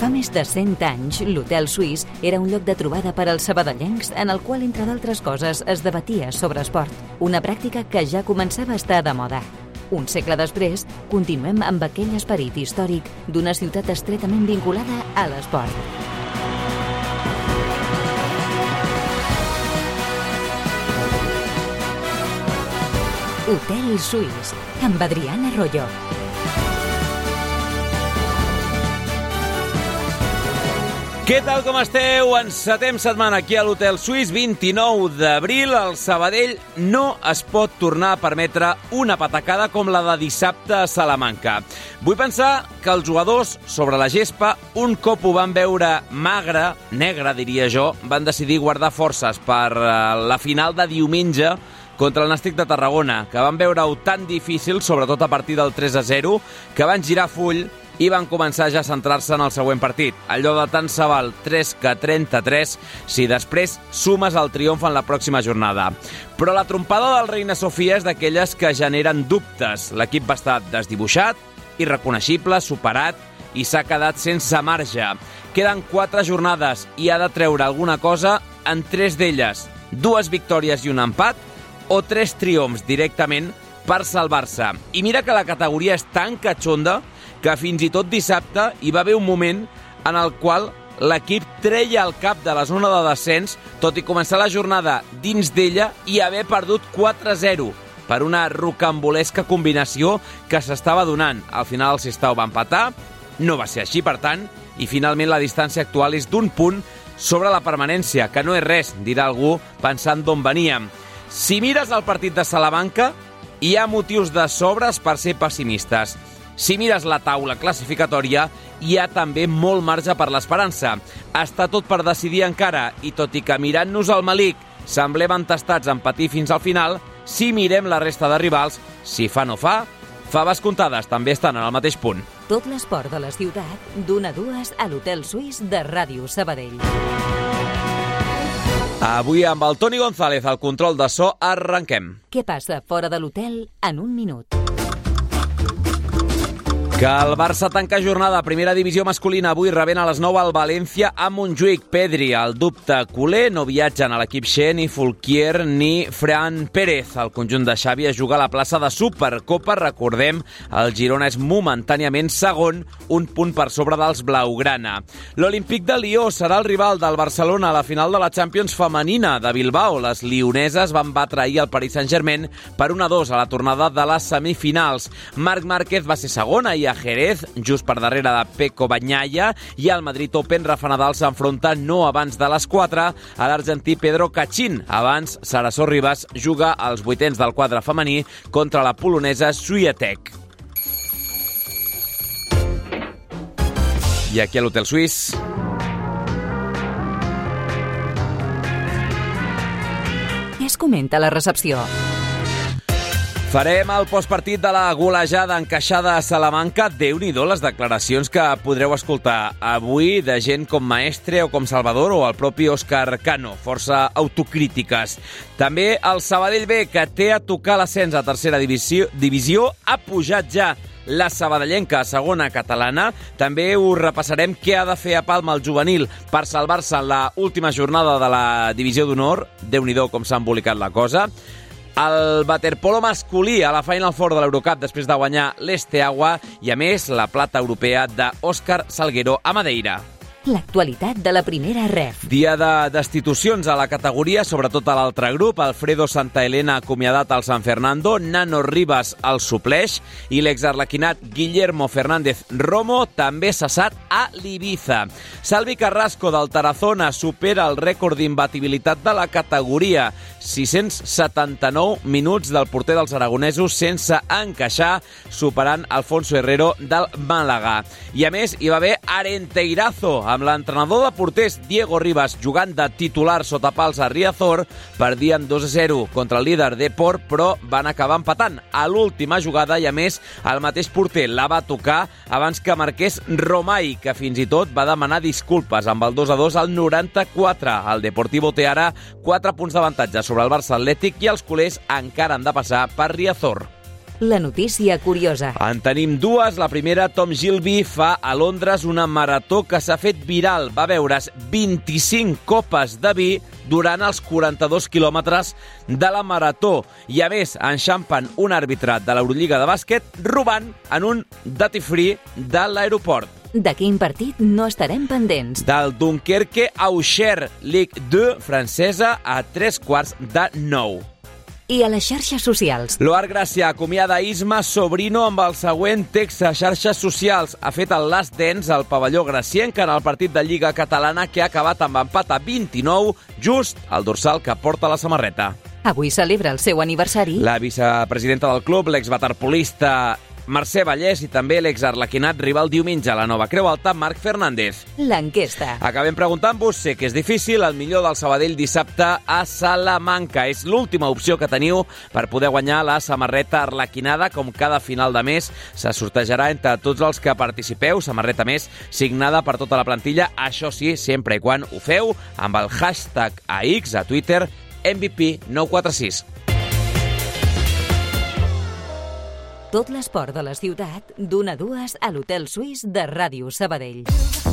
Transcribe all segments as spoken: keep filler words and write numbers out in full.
Fa més de cent anys, l'Hotel Suís era un lloc de trobada per als sabadellencs en el qual, entre d'altres coses, es debatia sobre esport, una pràctica que ja començava a estar de moda. Un segle després, continuem amb aquell esperit històric d'una ciutat estretament vinculada a l'esport. Hotel Suís, amb Adriana Arroyo. Què tal, com esteu? Encetem setmana aquí a l'Hotel Suís, vint-i-nou d'abril. El Sabadell no es pot tornar a permetre una patacada com la de dissabte a Salamanca. Vull pensar que els jugadors sobre la gespa, un cop ho van veure magre, negre diria jo, van decidir guardar forces per la final de diumenge contra el Nàstic de Tarragona, que van veure-ho tan difícil, sobretot a partir del tres a zero, que van girar full i van començar ja a centrar-se en el següent partit. Allò de tant se val tres que trenta-tres si després sumes el triomf en la pròxima jornada. Però la trompada del Reina Sofia és d'aquelles que generen dubtes. L'equip va estar desdibuixat, irreconeixible, superat i s'ha quedat sense marge. Queden quatre jornades i ha de treure alguna cosa en tres d'elles. Dues victòries i un empat o tres triomfs directament per salvar-se. I mira que la categoria és tan catxonda que fins i tot dissabte hi va haver un moment en el qual l'equip treia el cap de la zona de descens, tot i començar la jornada dins d'ella i haver perdut quatre a zero per una rocambolesca combinació que s'estava donant. Al final el Sestao va empatar, no va ser així, per tant, i finalment la distància actual és d'un punt sobre la permanència, que no és res, dirà algú, pensant d'on veníem. Si mires el partit de Salamanca, hi ha motius de sobres per ser pessimistes. Si mires la taula classificatòria, hi ha també molt marge per l'esperança. Està tot per decidir encara, i tot i que mirant-nos al malic semblem entestats en patir fins al final, si mirem la resta de rivals, si fa no fa, faves comptades també estan en el mateix punt. Tot l'esport de la ciutat, d'una a dues a l'Hotel Suís de Ràdio Sabadell. Avui amb el Toni González al control de so arrenquem. Què passa fora de l'hotel en un minut? Que el Barça tanca jornada a primera divisió masculina avui rebent a les nou al València a Montjuïc. Pedri, el dubte culer, no viatgen a l'equip Xe, ni Fulquier ni Fran Pérez. El conjunt de Xavi es juga a la plaça de Supercopa. Recordem, el Girona és momentàniament segon, un punt per sobre dels blaugrana. L'Olímpic de Lió serà el rival del Barcelona a la final de la Champions femenina de Bilbao. Les lioneses van batre ahir el Paris Saint-Germain per un a dos a la tornada de les semifinals. Marc Márquez va ser segon ahir a Jerez, just per darrere de Pecco Bagnaia, i al Madrid Open Rafa Nadal s'enfronta no abans de les quatre a l'argentí Pedro Cachin. Abans, Sarasó Ribas juga als vuitens del quadre femení contra la polonesa Swiatek. I aquí a l'Hotel Suís Què es comenta a la recepció? Farem el postpartit de la golejada encaixada a Salamanca. Déu-n'hi-do les declaracions que podreu escoltar avui de gent com Maestre o com Salvador o el propi Òscar Cano, força autocrítiques. També el Sabadell B, que té a tocar l'ascens a tercera divisió, divisió ha pujat ja la sabadellenca a segona catalana. També us repassarem què ha de fer a Palma el juvenil per salvar-se en la última jornada de la divisió d'honor. Déu-n'hi-do com s'ha embolicat la cosa. El waterpolo masculí a la Final Four de l'Eurocup després de guanyar l'Esteagua i, a més, la plata europea d'Òscar Salguero a Madeira. L'actualitat de la primera ref. Dia de destitucions a la categoria, sobretot a l'altre grup. Alfredo Santaelena acomiadat al San Fernando, Nano Rivas el supleix i l'exarlequinat Guillermo Fernández Romo també cessat a l'Ibiza. Salvi Carrasco del Tarazona supera el rècord d'imbatibilitat de la categoria. sis-cents setanta-nou minuts del porter dels aragonesos sense encaixar, superant Alfonso Herrero del Màlaga. I a més, hi va haver Arenteirazo, amb l'entrenador de porters Diego Rivas jugant de titular sota pals a Riazor. Perdien dos a zero contra el líder Depor, però van acabar empatant a l'última jugada i, a més, el mateix porter la va tocar abans que marqués Romay, que fins i tot va demanar disculpes amb el dos a dos al noranta-quatre. El Deportivo té ara quatre punts d'avantatge sobre el Barça Atlètic i els culers encara han de passar per Riazor. La notícia curiosa. En tenim dues. La primera, Tom Gilby fa a Londres una marató que s'ha fet viral. Va beure's vint-i-cinc copes de vi durant els quaranta-dos quilòmetres de la marató. I a més, enxampen un àrbitre de l'Eurolliga de bàsquet robant en un duty free de l'aeroport. De quin partit no estarem pendents? Del Dunkerque Auxerre, Ligue dos francesa a tres quarts de nou. I a les xarxes socials. L'Oar Gràcia acomiada Isma Sobrino amb el següent text a xarxes socials. Ha fet el last dance al pavelló gracienc en el partit de Lliga Catalana que ha acabat amb empat a vint-i-nou, just al dorsal que porta la samarreta. Avui celebra el seu aniversari. La vicepresidenta del club, l'exwaterpolista Mercè Vallès i també l'exarlequinat rival diumenge a la Nova Creu Alta, Marc Fernández. L'enquesta. Acabem preguntant-vos, sé que és difícil, el millor del Sabadell dissabte a Salamanca. És l'última opció que teniu per poder guanyar la samarreta arlequinada. Com cada final de mes, se sortejarà entre tots els que participeu. Samarreta més signada per tota la plantilla. Això sí, sempre i quan ho feu amb el hashtag a X a Twitter M V P nou quatre sis. Tot l'esport de la ciutat, d'una a dues a l'Hotel Suís de Ràdio Sabadell.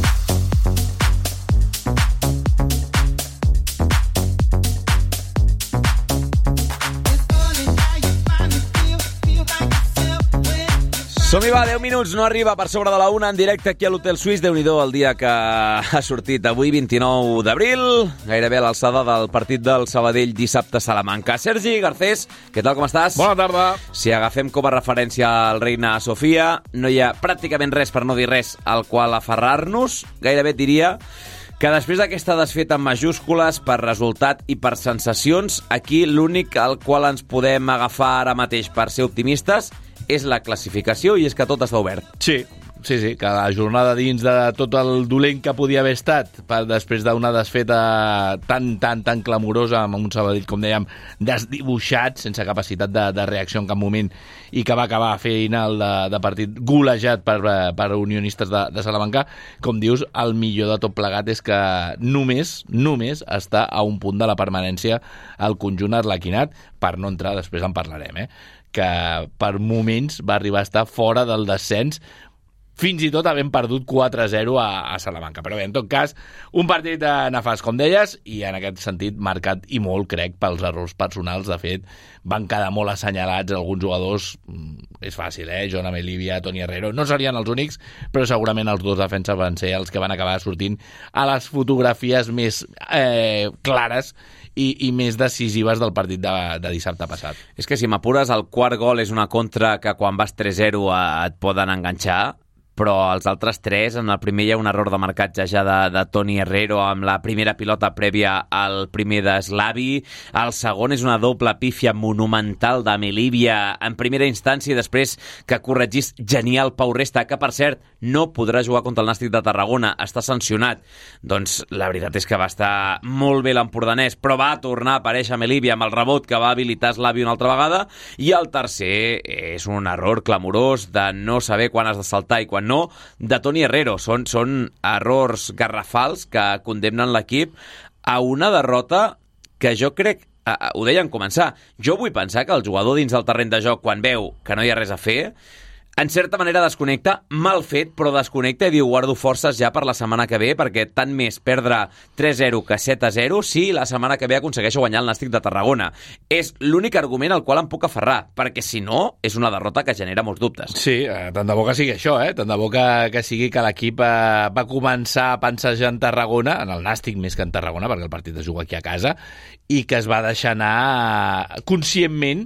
Som-hi, va, deu minuts, no arriba per sobre de la una en directe aquí a l'Hotel Suís. Déu-n'hi-do el dia que ha sortit avui, vint-i-nou d'abril, gairebé a l'alçada del partit del Sabadell dissabte a Salamanca. Sergi Garcés, què tal, com estàs? Bona tarda. Si agafem com a referència al Reina Sofia, no hi ha pràcticament res, per no dir res, al qual aferrar-nos. Gairebé et diria que després d'aquesta desfeta en majúscules per resultat i per sensacions, aquí l'únic al qual ens podem agafar ara mateix per ser optimistes és la classificació, i és que tot està obert. Sí, sí, sí, que la jornada dins de tot el dolent que podia haver estat per, després d'una desfeta tan, tan, tan clamorosa amb un Sabadell, com dèiem, desdibuixat, sense capacitat de, de reacció en cap moment, i que va acabar final de, de partit golejat per, per unionistes de, de Salamanca. Com dius, el millor de tot plegat és que només, només està a un punt de la permanència el conjunt arlequinat, per no entrar, després en parlarem, eh? Que per moments va arribar a estar fora del descens, fins i tot havent perdut quatre a zero a, a Salamanca. Però bé, en tot cas, un partit nefast, com deies, i en aquest sentit marcat i molt, crec, pels errors personals. De fet, van quedar molt assenyalats alguns jugadors. És fàcil, eh? John Amelivia, Toni Herrero, no serien els únics, però segurament els dos defenses van ser els que van acabar sortint a les fotografies més eh, clares i, i més decisives del partit de, de dissabte passat. És que si m'apures, el quart gol és una contra que quan vas tres zero et poden enganxar, però els altres tres, en el primer hi ha un error de marcatge ja de, de Toni Herrero amb la primera pilota prèvia al primer de Slavi, el segon és una doble pífia monumental d'Amelivia en primera instància i després que corregís genial Pau Resta, que per cert no podrà jugar contra el Nàstic de Tarragona, està sancionat. Doncs la veritat és que va estar molt bé l'empordanès, però va tornar a aparèixer Amelivia amb el rebot que va habilitar Slavi una altra vegada, i el tercer és un error clamorós de no saber quan has de saltar i quan no, de Toni Herrero. Són, són errors garrafals que condemnen l'equip a una derrota que jo crec, eh, ho deien començar, jo vull pensar que el jugador dins del terreny de joc, quan veu que no hi ha res a fer, en certa manera desconnecta, mal fet, però desconnecta i diu guardo forces ja per la setmana que ve, perquè tant més perdre tres zero que set a zero si la setmana que ve aconsegueixo guanyar el Nàstic de Tarragona. És l'únic argument al qual em puc aferrar, perquè si no, és una derrota que genera molts dubtes. Sí, eh, tant de bo que sigui això, eh? Tant de bo que, que sigui que l'equip eh, va començar a pensejar en Tarragona, en el Nàstic més que en Tarragona, perquè el partit es juga aquí a casa, i que es va deixar anar conscientment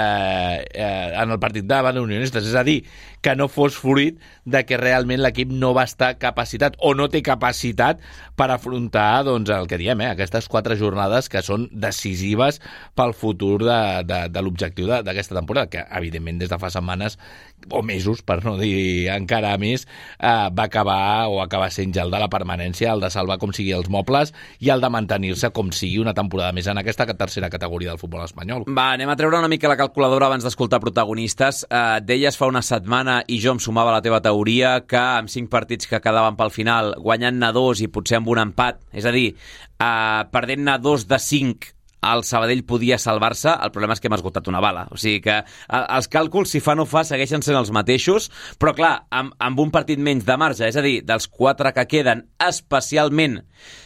Eh, eh, en el partit davant d'Unionistes, és a dir, que no fos fruit de que realment l'equip no va estar capacitat o no té capacitat per afrontar, doncs, el que diem, eh, aquestes quatre jornades que són decisives pel futur de, de, de l'objectiu d'aquesta temporada, que evidentment des de fa setmanes o mesos, per no dir encara més, eh, va acabar o acaba sent ja el de la permanència, el de salvar com sigui els mobles i el de mantenir-se com sigui una temporada més en aquesta tercera categoria del futbol espanyol. Va, anem a treure una mica la calculadora abans d'escoltar protagonistes. Eh, deies fa una setmana, i jo em sumava a la teva teoria, que amb cinc partits que quedaven pel final, guanyant-ne dos i potser amb un empat, és a dir, eh, perdent-ne dos de cinc el Sabadell podia salvar-se, el problema és que hem esgotat una bala. O sigui que els càlculs, si fa no fa, segueixen sent els mateixos, però clar, amb, amb un partit menys de marge, és a dir, dels quatre que queden, especialment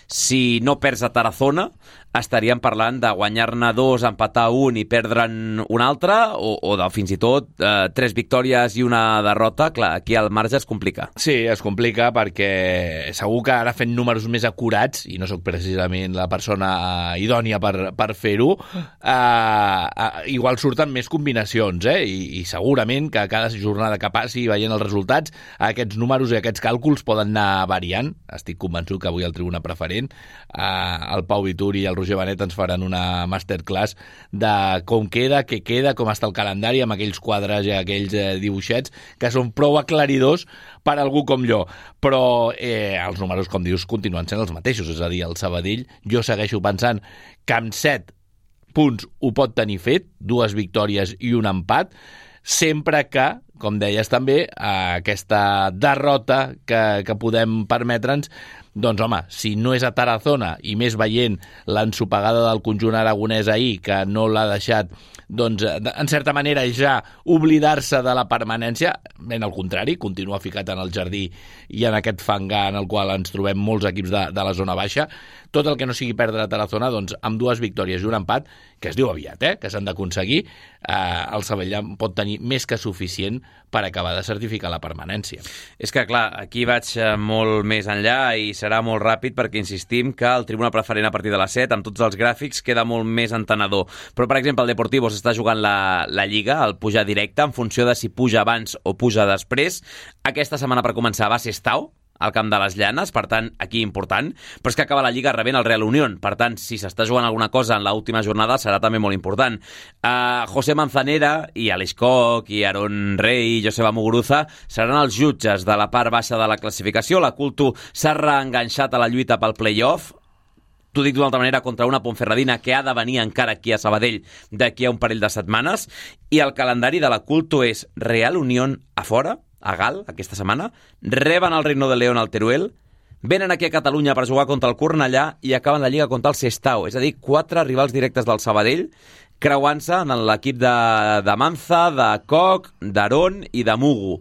si no perds a Tarazona, estaríem parlant de guanyar-ne dos, empatar un i perdre'n un altre, o, o de fins i tot eh, tres victòries i una derrota. Clar, aquí el marge es complica. Sí, es complica perquè segur que ara fent números més acurats, i no sóc precisament la persona idònia per, per fer-ho, eh, eh, igual surten més combinacions, eh? I, i segurament que cada jornada que passi veient els resultats, aquests números i aquests càlculs poden anar variant. Estic convençut que avui el Tribuna Preferent, eh, el Pau Vitur i el Roger Benet ens faran una masterclass de com queda, què queda, com està el calendari, amb aquells quadres i aquells eh, dibuixets que són prou aclaridors per a algú com jo. Però eh, els números, com dius, continuen sent els mateixos. És a dir, el Sabadell, jo segueixo pensant que amb set punts ho pot tenir fet, dues victòries i un empat, sempre que, com deies també, aquesta derrota que, que podem permetre'ns, doncs home, si no és a Tarazona, i més veient l'ensopegada del conjunt aragonès ahir, que no l'ha deixat, doncs, en certa manera ja oblidar-se de la permanència, ben al contrari, continua ficat en el jardí i en aquest fangar en el qual ens trobem molts equips de, de la zona baixa, tot el que no sigui perdre a Tarazona, doncs amb dues victòries i un empat, que es diu aviat, eh, que s'han d'aconseguir, eh, el Sabadell pot tenir més que suficient per acabar de certificar la permanència. És que, clar, aquí vaig molt més enllà i serà molt ràpid perquè insistim que el Tribuna Preferent a partir de les set, amb tots els gràfics, queda molt més entenedor. Però, per exemple, el Deportivo s'està jugant la, la Lliga, el pujar directe, en funció de si puja abans o puja després. Aquesta setmana, per començar, va ser Sestao, al Camp de les Llanes, per tant, aquí important, però és que acaba la Lliga rebent el Real Unión, per tant, si s'està jugant alguna cosa en l'última jornada, serà també molt important. Uh, José Manzanera i Aleix Koch i Aaron Rey i Joseba Muguruza seran els jutges de la part baixa de la classificació. La Culto s'ha reenganxat a la lluita pel play-off, t'ho dic d'una altra manera, contra una Ponferradina que ha de venir encara aquí a Sabadell d'aquí a un parell de setmanes, i el calendari de la Culto és Real Unión a fora, a Gal, aquesta setmana, reben el Reino de León al Teruel, venen aquí a Catalunya per jugar contra el Cornellà i acaben la Lliga contra el Sestao. És a dir, quatre rivals directes del Sabadell, creuant-se en l'equip de, de Manza, de Koch, d'Aaron i de Mugu.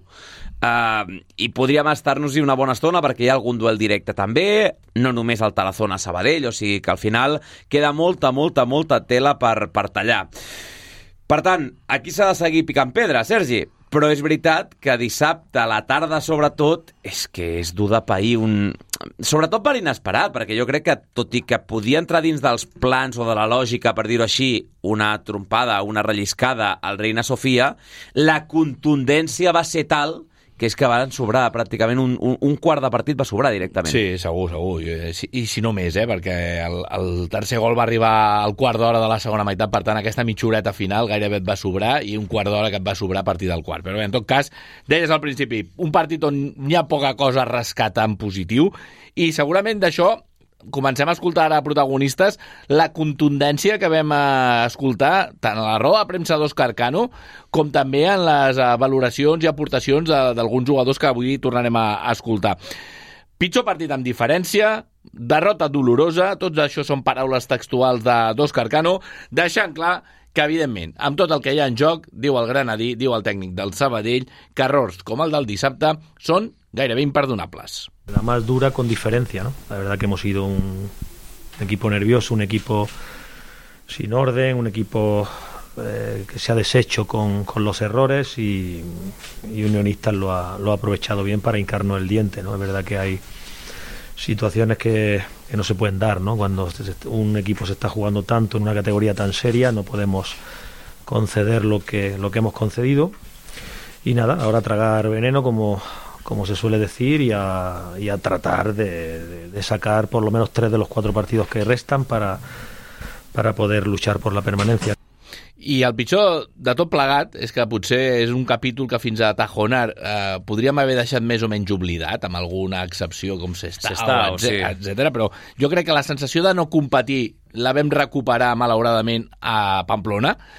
Uh, I podríem estar-nos-hi una bona estona perquè hi ha algun duel directe també, no només el Tarazona-Sabadell, o sigui que al final queda molta, molta, molta tela per, per tallar. Per tant, aquí s'ha de seguir picant pedra, Sergi. Però és veritat que dissabte a la tarda, sobretot, és que és dur de pair un... Sobretot per inesperat, perquè jo crec que, tot i que podia entrar dins dels plans o de la lògica, per dir-ho així, una trompada, una relliscada al Reina Sofia, la contundència va ser tal que és que van sobrar pràcticament un, un, un quart de partit va sobrar directament. Sí, segur, segur. I, i si no més, eh? Perquè el, el tercer gol va arribar al quart d'hora de la segona meitat, per tant, aquesta mitjoreta final gairebé et va sobrar i un quart d'hora que et va sobrar a partir del quart. Però bé, en tot cas, deies al principi, un partit on hi ha poca cosa a rescatar en positiu i segurament d'això comencem a escoltar ara protagonistes la contundència que vam escoltar tant a la roda de premsa d'Òscar Cano com també en les valoracions i aportacions d'alguns jugadors que avui tornarem a escoltar. Pitjor partit amb diferència, derrota dolorosa, tots això són paraules textuals d'Òscar Cano, deixant clar que, evidentment, amb tot el que hi ha en joc, diu el granadí, diu el tècnic del Sabadell, que errors com el del dissabte són gairebé imperdonables. La más dura con diferencia, ¿no? La verdad que hemos sido un equipo nervioso, un equipo sin orden, un equipo eh, que se ha deshecho con, con los errores y, y Unionistas lo ha, lo ha aprovechado bien para hincarnos el diente, ¿no? Es verdad que hay situaciones que, que no se pueden dar, ¿no? Cuando un equipo se está jugando tanto en una categoría tan seria, no podemos conceder lo que, lo que hemos concedido. Y nada, ahora tragar veneno como... como se suele decir, y a, y a tratar de, de, de sacar por lo menos tres de los cuatro partidos que restan para, para poder luchar por la permanencia. I el pitjor de tot plegat és que potser és un capítol que fins a Tajonar eh, podríem haver deixat més o menys oblidat, amb alguna excepció com Sestao, etcètera. Però jo crec que la sensació de no competir la vam recuperar malauradament a Pamplona,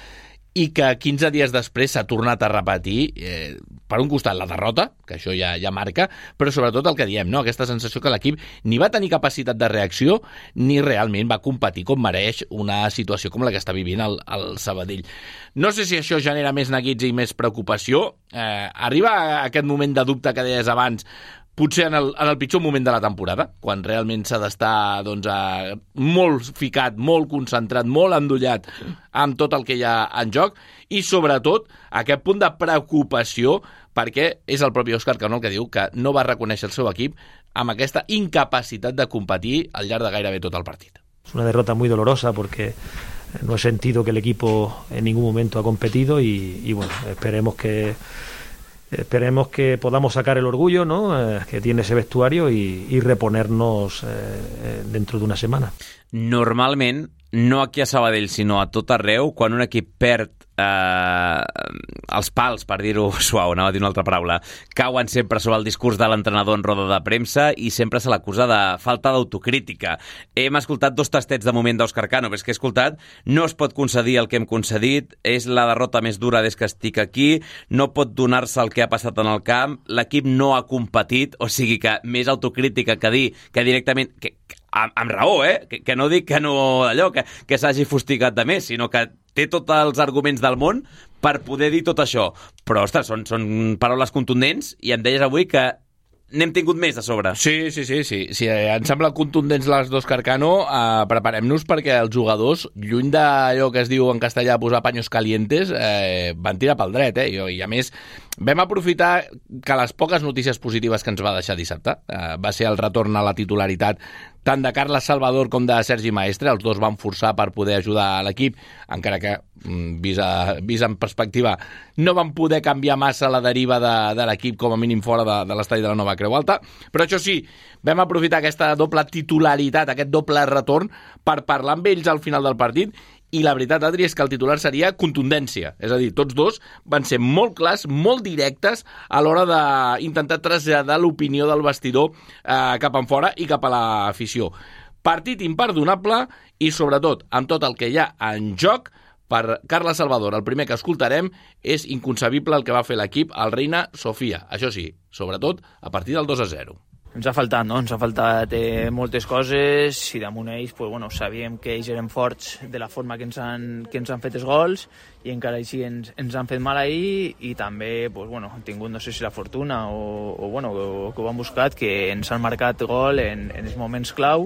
i que quinze dies després s'ha tornat a repetir, eh, per un costat la derrota, que això ja, ja marca, però sobretot el que diem, no? Aquesta sensació que l'equip ni va tenir capacitat de reacció ni realment va competir com mereix una situació com la que està vivint el, el Sabadell. No sé si això genera més neguits i més preocupació. Eh, arriba aquest moment de dubte que deies abans, potser en el, en el pitjor moment de la temporada, quan realment s'ha d'estar doncs, a, molt ficat, molt concentrat, molt endollat amb tot el que hi ha en joc, i sobretot aquest punt de preocupació, perquè és el propi Òscar Cano el que diu que no va reconèixer el seu equip amb aquesta incapacitat de competir al llarg de gairebé tot el partit. Es una derrota muy dolorosa porque no he sentido que el equipo en ningún momento ha competido y, y bueno, esperemos que Esperemos que podamos sacar el orgullo, ¿no?, eh, que tiene ese vestuario y, y reponernos eh, dentro d'una setmana. Normalment, no aquí a Sabadell, sinó a tot arreu, quan un equip perd eh, els pals, per dir-ho suau, anava a dir una altra paraula, cauen sempre sobre el discurs de l'entrenador en roda de premsa i sempre se l'acusa de falta d'autocrítica. Hem escoltat dos tastets de moment d'Òscar Cano, però és que he escoltat, no es pot concedir el que hem concedit, és la derrota més dura des que estic aquí, no pot donar-se el que ha passat en el camp, l'equip no ha competit, o sigui que més autocrítica que dir que directament... Que, amb, amb raó, eh? Que, que no dic que no allò, que, que s'hagi fustigat de més, sinó que té tots els arguments del món per poder dir tot això. Però, ostres, són, són paraules contundents i em deies avui que n'hem tingut més de sobre. Sí, sí, sí. sí. Si ens sembla contundents les d'Òscar Cano, eh, preparem-nos perquè els jugadors, lluny d'allò que es diu en castellà posar paños calientes, eh, van tirar pel dret, eh? I, i a més, vam aprofitar que les poques notícies positives que ens va deixar dissabte, eh, va ser el retorn a la titularitat tant de Carles Salvador com de Sergi Maestre. Els dos van forçar per poder ajudar a l'equip, encara que, vist, a, vist en perspectiva, no van poder canviar massa la deriva de, de l'equip, com a mínim fora de, de l'estadi de la Nova Creu Alta. Però això sí, vam aprofitar aquesta doble titularitat, aquest doble retorn, per parlar amb ells al final del partit. I la veritat, Adri, és que el titular seria contundència. És a dir, tots dos van ser molt clars, molt directes a l'hora d'intentar traslladar l'opinió del vestidor eh, cap en fora i cap a l'afició. Partit imperdonable i, sobretot, amb tot el que hi ha en joc, per Carles Salvador, el primer que escoltarem, és inconcebible el que va fer l'equip al Reina Sofia. Això sí, sobretot a partir del dos a zero. Ens ha faltat, no? Ens ha faltat eh, moltes coses i damunt ells, pues, bueno, sabíem que ells eren forts de la forma que ens han, que ens han fet els gols i encara així ens, ens han fet mal ahir i també pues, bueno, han tingut, no sé si la fortuna o, o, bueno, o, que ho han buscat, que ens han marcat gol en, en els moments clau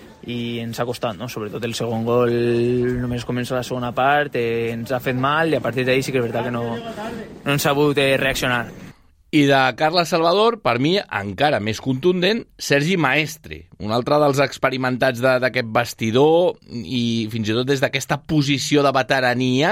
i ens ha costat, no? Sobretot el segon gol només comença la segona part, eh, ens ha fet mal i a partir d'ahir sí que és veritat que no, no ens ha sabut eh, reaccionar. I de Carles Salvador, per mi, encara més contundent, Sergi Maestre, un altre dels experimentats d'aquest vestidor i fins i tot des d'aquesta posició de veterania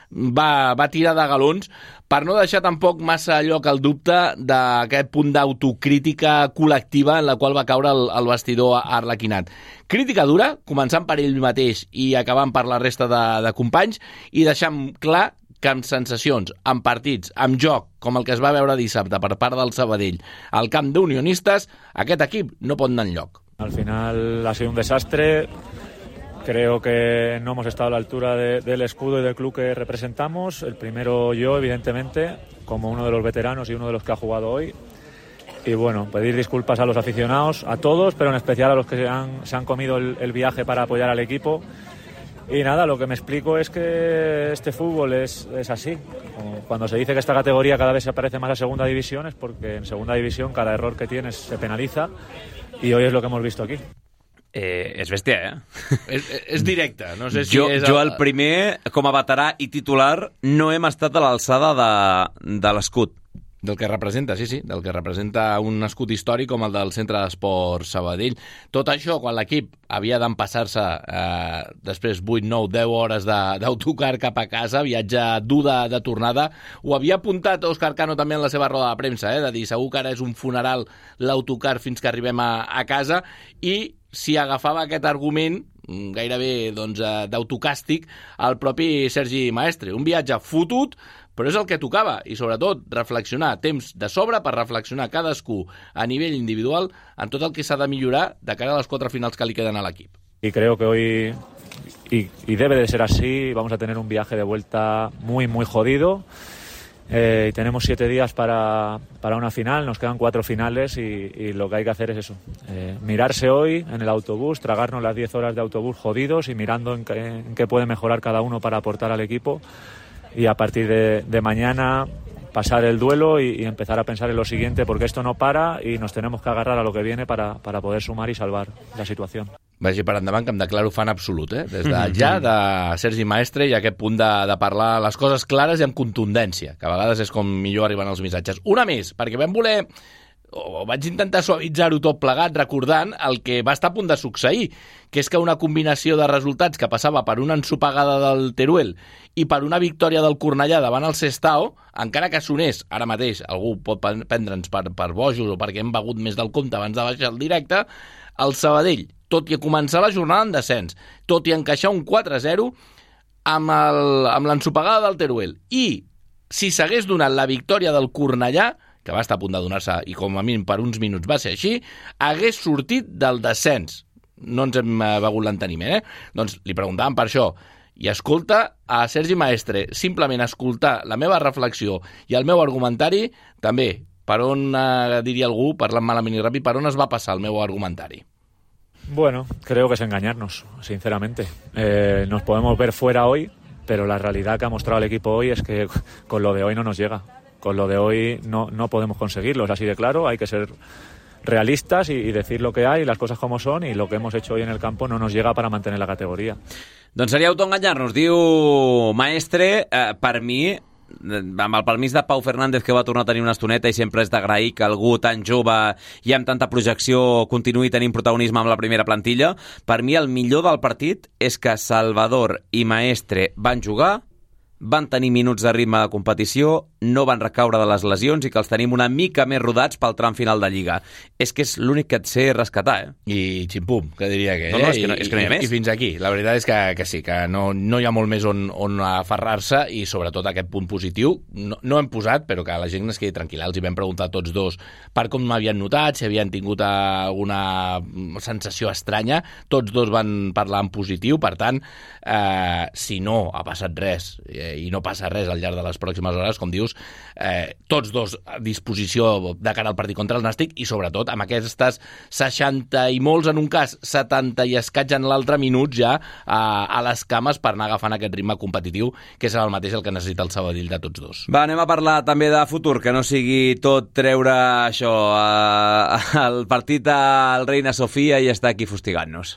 va, va tirar de galons per no deixar tampoc massa lloc al dubte d'aquest punt d'autocrítica col·lectiva en la qual va caure el, el vestidor arlequinat. Crítica dura, començant per ell mateix i acabant per la resta de, de companys, i deixant clar que amb sensacions, amb partits, amb joc, com el que es va veure dissabte per part del Sabadell, al camp d'Unionistes, aquest equip no pot anar enlloc. Al final ha sido un desastre. Creo que no hemos estado a la altura de, del escudo y del club que representamos. El primero yo, evidentemente, como uno de los veteranos y uno de los que ha jugado hoy. Y bueno, pedir disculpas a los aficionados, a todos, pero en especial a los que se han, se han comido el, el viaje para apoyar al equipo. Y nada, lo que me explico es que este fútbol es, es así. Cuando se dice que esta categoría cada vez se parece más a segunda división es porque en segunda división cada error que tienes se penaliza y hoy es lo que hemos visto aquí. Eh, és bèstia, eh? És, és directe. No sé si jo, és jo, el primer, com a veterà i titular, no hem estat a l'alçada de, de l'escut. Del que representa, sí, sí, del que representa un escut històric com el del Centre d'Esports Sabadell. Tot això, quan l'equip havia d'empassar-se eh, després vuit, nou, deu hores d'autocar cap a casa, viatge dur de, de tornada, ho havia apuntat Òscar Cano també en la seva roda de premsa, eh, de dir segur que ara és un funeral l'autocar fins que arribem a, a casa, i si agafava aquest argument gairebé doncs, d'autocàstic el propi Sergi Maestre. Un viatge fotut, però és el que tocava, i sobretot reflexionar, temps de sobre per reflexionar cadascú a nivell individual en tot el que s'ha de millorar de cara a les quatre finals que li queden a l'equip. Y creo que hoy, y, y debe de ser así. Vamos a tener un viaje de vuelta muy, muy jodido. Eh, y tenemos siete días para, para una final, nos quedan cuatro finales y, y lo que hay que hacer es eso, eh, mirarse hoy en el autobús, tragarnos las diez horas de autobús jodidos y mirando en qué, en qué puede mejorar cada uno para aportar al equipo, y a partir de, de mañana pasar el duelo y, y empezar a pensar en lo siguiente, porque esto no para y nos tenemos que agarrar a lo que viene para, para poder sumar y salvar la situación. Vagi per endavant, que em declaro fan absolut, eh? Des de ja de Sergi Maestre i aquest punt de, de parlar les coses clares i amb contundència, que a vegades és com millor arriben els missatges. Una més, perquè vam voler, o vaig intentar suavitzar-ho tot plegat recordant el que va estar a punt de succeir, que és que una combinació de resultats que passava per una ensopegada del Teruel i per una victòria del Cornellà davant el Sestao, encara que sonés, ara mateix algú pot prendre'ns per, per bojos o perquè hem begut més del compte abans de baixar el directe, el Sabadell, tot i a començar la jornada en descens, tot i encaixar un quatre a zero amb, el, amb l'ensopegada del Teruel. I si s'hagués donat la victòria del Cornellà, que va estar a punt de donar-se i com a mínim per uns minuts va ser així, hagués sortit del descens. No ens hem begut l'enteniment, eh? Doncs li preguntàvem per això. I escolta a Sergi Maestre, simplement escoltar la meva reflexió i el meu argumentari, també, per on, eh, diria algú, parlant malament i ràpid, per on es va passar el meu argumentari? Bueno, creo que es engañarnos, sinceramente. Eh, nos podemos ver fuera hoy, pero la realidad que ha mostrado el equipo hoy es que con lo de hoy no nos llega. Con lo de hoy no, no podemos conseguirlo, es así de claro. Hay que ser realistas y, y decir lo que hay, las cosas como son, y lo que hemos hecho hoy en el campo no nos llega para mantener la categoría. Doncs seria autoenganyar-nos, diu Maestre. Eh, per mi, amb el permís de Pau Fernández, que va tornar a tenir una estoneta, i sempre és d'agrair que algú tan jove i amb tanta projecció continuï tenint protagonisme amb la primera plantilla, per mi el millor del partit és que Salvador i Maestre van jugar, van tenir minuts de ritme de competició, no van recaure de les lesions i que els tenim una mica més rodats pel tram final de Lliga. És que és l'únic que et sé rescatar, eh? I ximpum, que diria que... No, no, és que no, és que no hi ha I, més. I fins aquí. La veritat és que, que sí, que no, no hi ha molt més on, on aferrar-se, i sobretot aquest punt positiu no, no hem posat, però que la gent es quedi tranquil·la. Els hi vam preguntar a tots dos per com m'havien notat, si havien tingut alguna sensació estranya. Tots dos van parlar en positiu, per tant, eh, si no ha passat res, eh, i no passa res al llarg de les pròximes hores, com dius, eh, tots dos a disposició de cara al partit contra el Nàstic, i sobretot amb aquestes seixanta i molts en un cas, setanta i escaig en l'altre minuts ja a, a les cames per anar agafant aquest ritme competitiu, que serà el mateix el que necessita el Sabadell de tots dos. Va, anem a parlar també de futur, que no sigui tot treure això, eh, el partit al Reina Sofia i estar aquí fustigant-nos.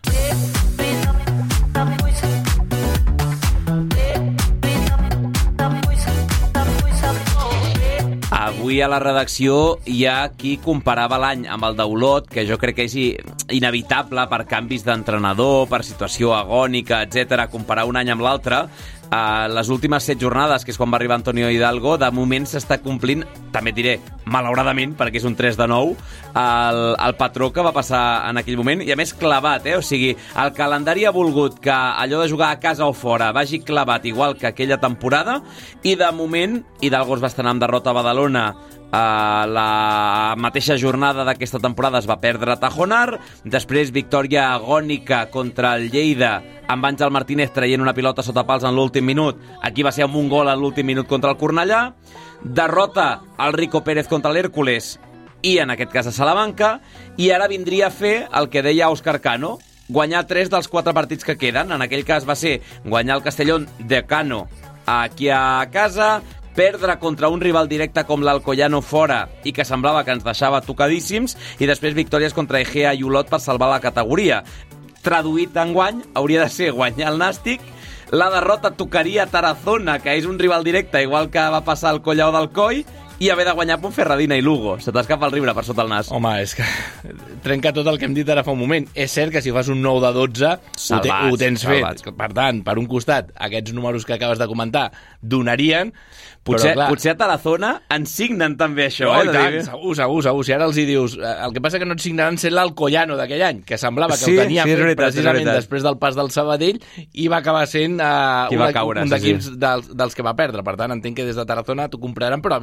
Avui a la redacció hi ha qui comparava l'any amb el d'Olot, que jo crec que és inevitable per canvis d'entrenador, per situació agònica, etcètera, comparar un any amb l'altre. Uh, les últimes set jornades, que és quan va arribar Antonio Hidalgo, de moment s'està complint, també et diré, malauradament, perquè és un tres de nou, el, el patró que va passar en aquell moment, i a més clavat, eh? O sigui, el calendari ha volgut que allò de jugar a casa o fora vagi clavat igual que aquella temporada, i de moment Hidalgo es va estrenar amb derrota a Badalona. Uh, la mateixa jornada d'aquesta temporada es va perdre a Tajonar, després victòria agònica contra el Lleida amb Àngel Martínez traient una pilota sota pals en l'últim minut. Aquí va ser amb un gol en l'últim minut contra el Cornellà, derrota al Rico Pérez contra l'Hèrcules i en aquest cas a Salamanca, i ara vindria a fer el que deia Òscar Cano, guanyar tres dels quatre partits que queden. En aquell cas va ser guanyar el Castellón de Cano aquí a casa, perdre contra un rival directe com l'Alcoyano fora i que semblava que ens deixava tocadíssims, i després victòries contra Egea i Olot per salvar la categoria. Traduït en guany, hauria de ser guanyar el Nàstic, la derrota tocaria Tarazona, que és un rival directe, igual que va passar al Collao del Coll, i haver de guanyar Ponferradina i Lugo. Se t'escapa el riure per sota el nas. Home, és que trenca tot el que hem dit ara fa un moment. És cert que si fas un nou de dotze salvats, ho, te, ho tens salvats. fet. Per tant, per un costat, aquests números que acabes de comentar donarien, Potser, però, potser a Tarazona ens signen també això. No, eh, i tant, segur, segur, segur. Si ara els hi dius... El que passa que no et signaran sent l'Alcoyano d'aquell any, que semblava que sí, ho tenia sí, fet veritat, precisament després del pas del Sabadell, i va acabar sent uh, un, caure, un d'equips sí, sí. dels, dels que va perdre. Per tant, entenc que des de Tarazona t'ho compraran, però a mitges, eh,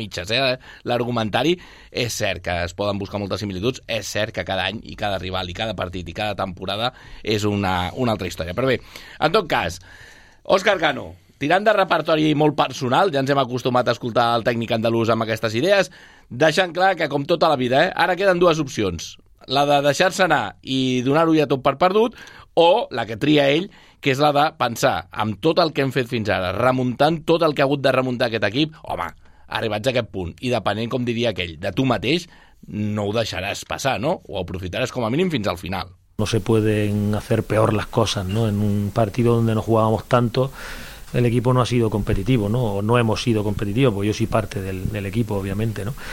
feia l'argumentari, és cert que es poden buscar moltes similituds, és cert que cada any i cada rival i cada partit i cada temporada és una, una altra història. Però bé, en tot cas, Òscar Cano, tirant de repertori molt personal, ja ens hem acostumat a escoltar el tècnic andalús amb aquestes idees, deixant clar que, com tota la vida, eh, ara queden dues opcions. La de deixar-se anar i donar-ho ja tot per perdut, o la que tria ell, que és la de pensar amb tot el que hem fet fins ara, remuntant tot el que ha hagut de remuntar aquest equip, home, arribats a aquest punt, i depenent, com diria aquell, de tu mateix, no ho deixaràs passar, no? O aprofitaràs com a mínim fins al final. No se pueden hacer peor las cosas, ¿no? En un partido donde no jugábamos tanto, el equipo no ha sido competitivo, ¿no? O no hemos sido competitivos, porque yo soy parte del, del equipo, obviamente, ¿no?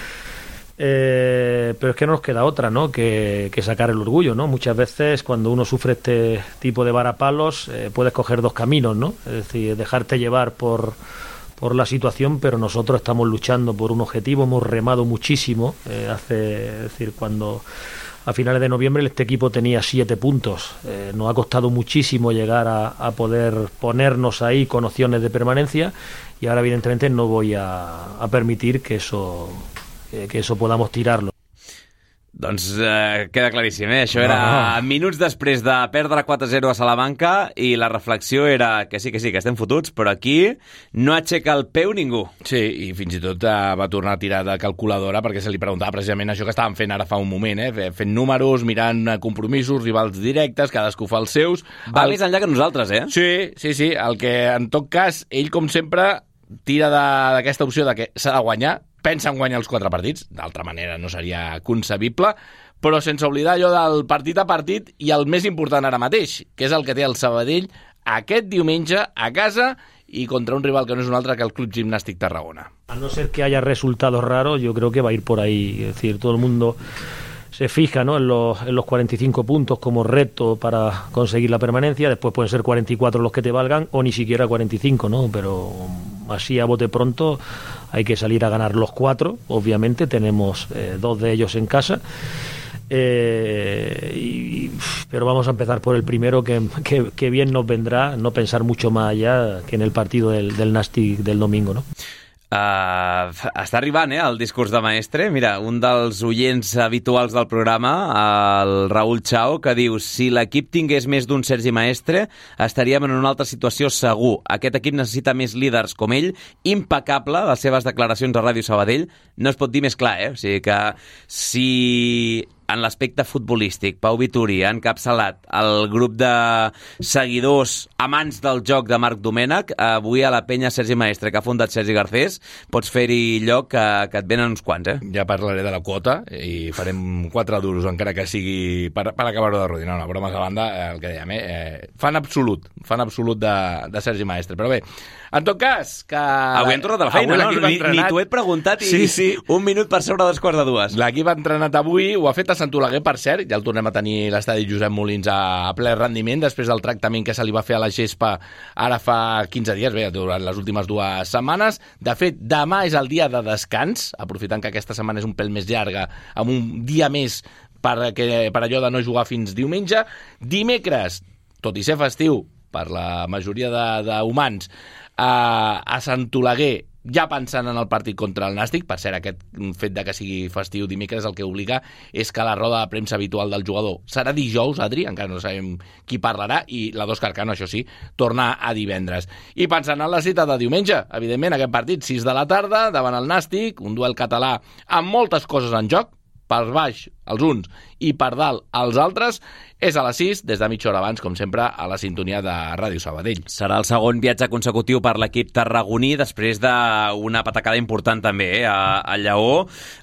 Eh, pero es que no nos queda otra, ¿no? Que, que sacar el orgullo, ¿no? Muchas veces cuando uno sufre este tipo de varapalos eh, puedes coger dos caminos, ¿no? Es decir, dejarte llevar por, por la situación, pero nosotros estamos luchando por un objetivo, hemos remado muchísimo, eh, hace, es decir, cuando a finales de noviembre este equipo tenía siete puntos, eh, nos ha costado muchísimo llegar a, a poder ponernos ahí con opciones de permanencia y ahora evidentemente no voy a, a permitir que eso, que, que eso podamos tirarlo. Doncs eh, queda claríssim, eh? Això era no, no. minuts després de perdre quatre a zero a Salamanca i la reflexió era que sí, que sí, que estem fotuts, però aquí no aixeca el peu ningú. Sí, i fins i tot eh, va tornar a tirar de calculadora perquè se li preguntava precisament això que estàvem fent ara fa un moment, eh? Fent números, mirant compromisos, rivals directes, cadascú fa els seus. Va el... més enllà que nosaltres, eh? Sí, sí, sí, el que en tot cas, ell com sempre tira d'aquesta opció de que s'ha de guanyar, pensa en guanyar els quatre partits, d'altra manera no seria concebible, però sense oblidar allò del partit a partit i el més important ara mateix, que és el que té el Sabadell aquest diumenge a casa y contra un rival que no es un altre que el Club Gimnàstic Tarragona. A no ser que haya resultados raros, yo creo que va a ir por ahí, es decir, todo el mundo se fija, ¿no?, en los, en los cuarenta y cinco puntos como reto para conseguir la permanencia, después pueden ser cuarenta y cuatro los que te valgan o ni siquiera cuarenta y cinco, ¿no? Pero así a bote pronto hay que salir a ganar los cuatro, obviamente tenemos eh, dos de ellos en casa, eh, y, pero vamos a empezar por el primero, que, que, que bien nos vendrá no pensar mucho más allá que en el partido del, del Nàstic del domingo, ¿no? Uh, està arribant, eh, el discurs de Maestre. Mira, un dels oients habituals del programa, el Raül Chao, que diu: si l'equip tingués més d'un Sergi Maestre, estaríem en una altra situació segur. Aquest equip necessita més líders com ell. Impecable, les seves declaracions a Ràdio Sabadell. No es pot dir més clar, eh? O sigui que si en l'aspecte futbolístic Pau Vituri ha encapçalat el grup de seguidors amants del joc de Marc Domènech, avui a la penya Sergi Maestre, que ha fundat Sergi Garcés, pots fer-hi lloc que, que et venen uns quants, eh? Ja parlaré de la quota i farem quatre duros, encara que sigui per, per acabar-ho de rodir. No, no, bromes a banda, el que dèiem, eh? Fan absolut, fan absolut de, de Sergi Maestre. Però bé, en tot cas, que... Avui hem tornat a la feina, no? Ni, ni t'ho he preguntat i sí, sí. Un minut per sobre dels quarts de dues. L'equip ha entrenat avui, ho ha fet a Sant Oleguer, per cert, ja el tornem a tenir l'estadi Josep Molins a ple rendiment, després del tractament que se li va fer a la gespa ara fa quinze dies, bé, durant les últimes dues setmanes. De fet, demà és el dia de descans, aprofitant que aquesta setmana és un pèl més llarga, amb un dia més per, que, per allò de no jugar fins diumenge. Dimecres, tot i ser festiu per la majoria d'humans, a, a Sant Oleguer, ja pensant en el partit contra el Nàstic. Per cert, aquest fet de que sigui festiu dimecres el que obliga és que la roda de premsa habitual del jugador serà dijous, Adri, encara no sabem qui parlarà, i la d'Òscar Cano, això sí, torna a divendres. I pensant en la cita de diumenge, evidentment, aquest partit, sis de la tarda, davant el Nàstic, un duel català amb moltes coses en joc, per baix els uns i per dalt els altres, és a les sis, des de mitja hora abans, com sempre, a la sintonia de Ràdio Sabadell. Serà el segon viatge consecutiu per l'equip tarragoní, després d'una patacada important també, eh, a, a Lleó.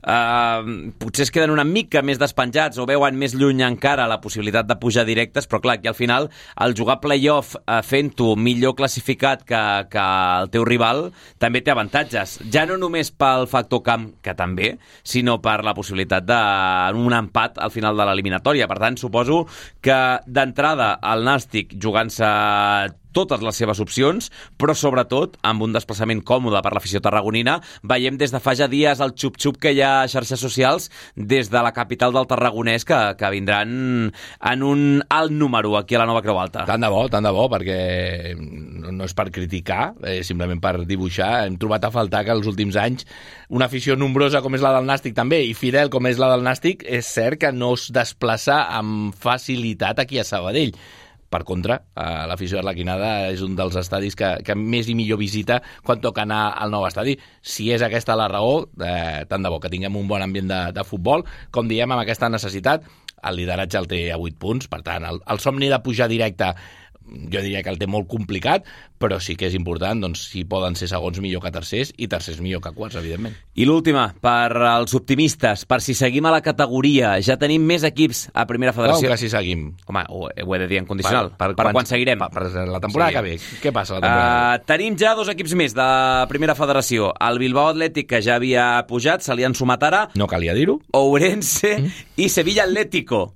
Uh, potser es queden una mica més despenjats o veuen més lluny encara la possibilitat de pujar directes, però clar, que al final el jugar play-off uh, fent-ho millor classificat que, que el teu rival també té avantatges. Ja no només pel factor camp, que també, sinó per la possibilitat d'un empat al final de l'eliminatòria. Per tant, suposo que d'entrada el Nàstic, jugant-se totes les seves opcions, però sobretot amb un desplaçament còmode per l'afició tarragonina. Veiem des de fa ja dies el xup-xup que hi ha a xarxes socials des de la capital del Tarragonès que, que vindran en un alt número aquí a la Nova Creu Alta. Tant de bo, tant de bo, perquè no és per criticar, eh, simplement per dibuixar. Hem trobat a faltar que els últims anys una afició nombrosa com és la del Nàstic també, i fidel com és la del Nàstic, és cert que no es desplaça amb facilitat aquí a Sabadell. Per contra, l'afició arlequinada és un dels estadis que, que més i millor visita quan toca anar al nou estadi. Si és aquesta la raó, eh, tant de bo que tinguem un bon ambient de, de futbol. Com diem, amb aquesta necessitat, el lideratge el té a vuit punts, per tant, el, el somni de pujar directe jo diria que el té molt complicat, però sí que és important, doncs, si poden ser segons millor que tercers i tercers millor que quarts, evidentment. I l'última, per als optimistes, per si seguim a la categoria, ja tenim més equips a Primera Federació. Com que si seguim? Home, ho, ho he de dir en condicional. Per, per, per quan, quan seguirem? Per, per la temporada sí. que ve. Què passa la temporada? Uh, tenim ja dos equips més de Primera Federació. El Bilbao Atlètic, que ja havia pujat, se li han sumat ara. No calia dir-ho. Ourense mm. i Sevilla Atlético.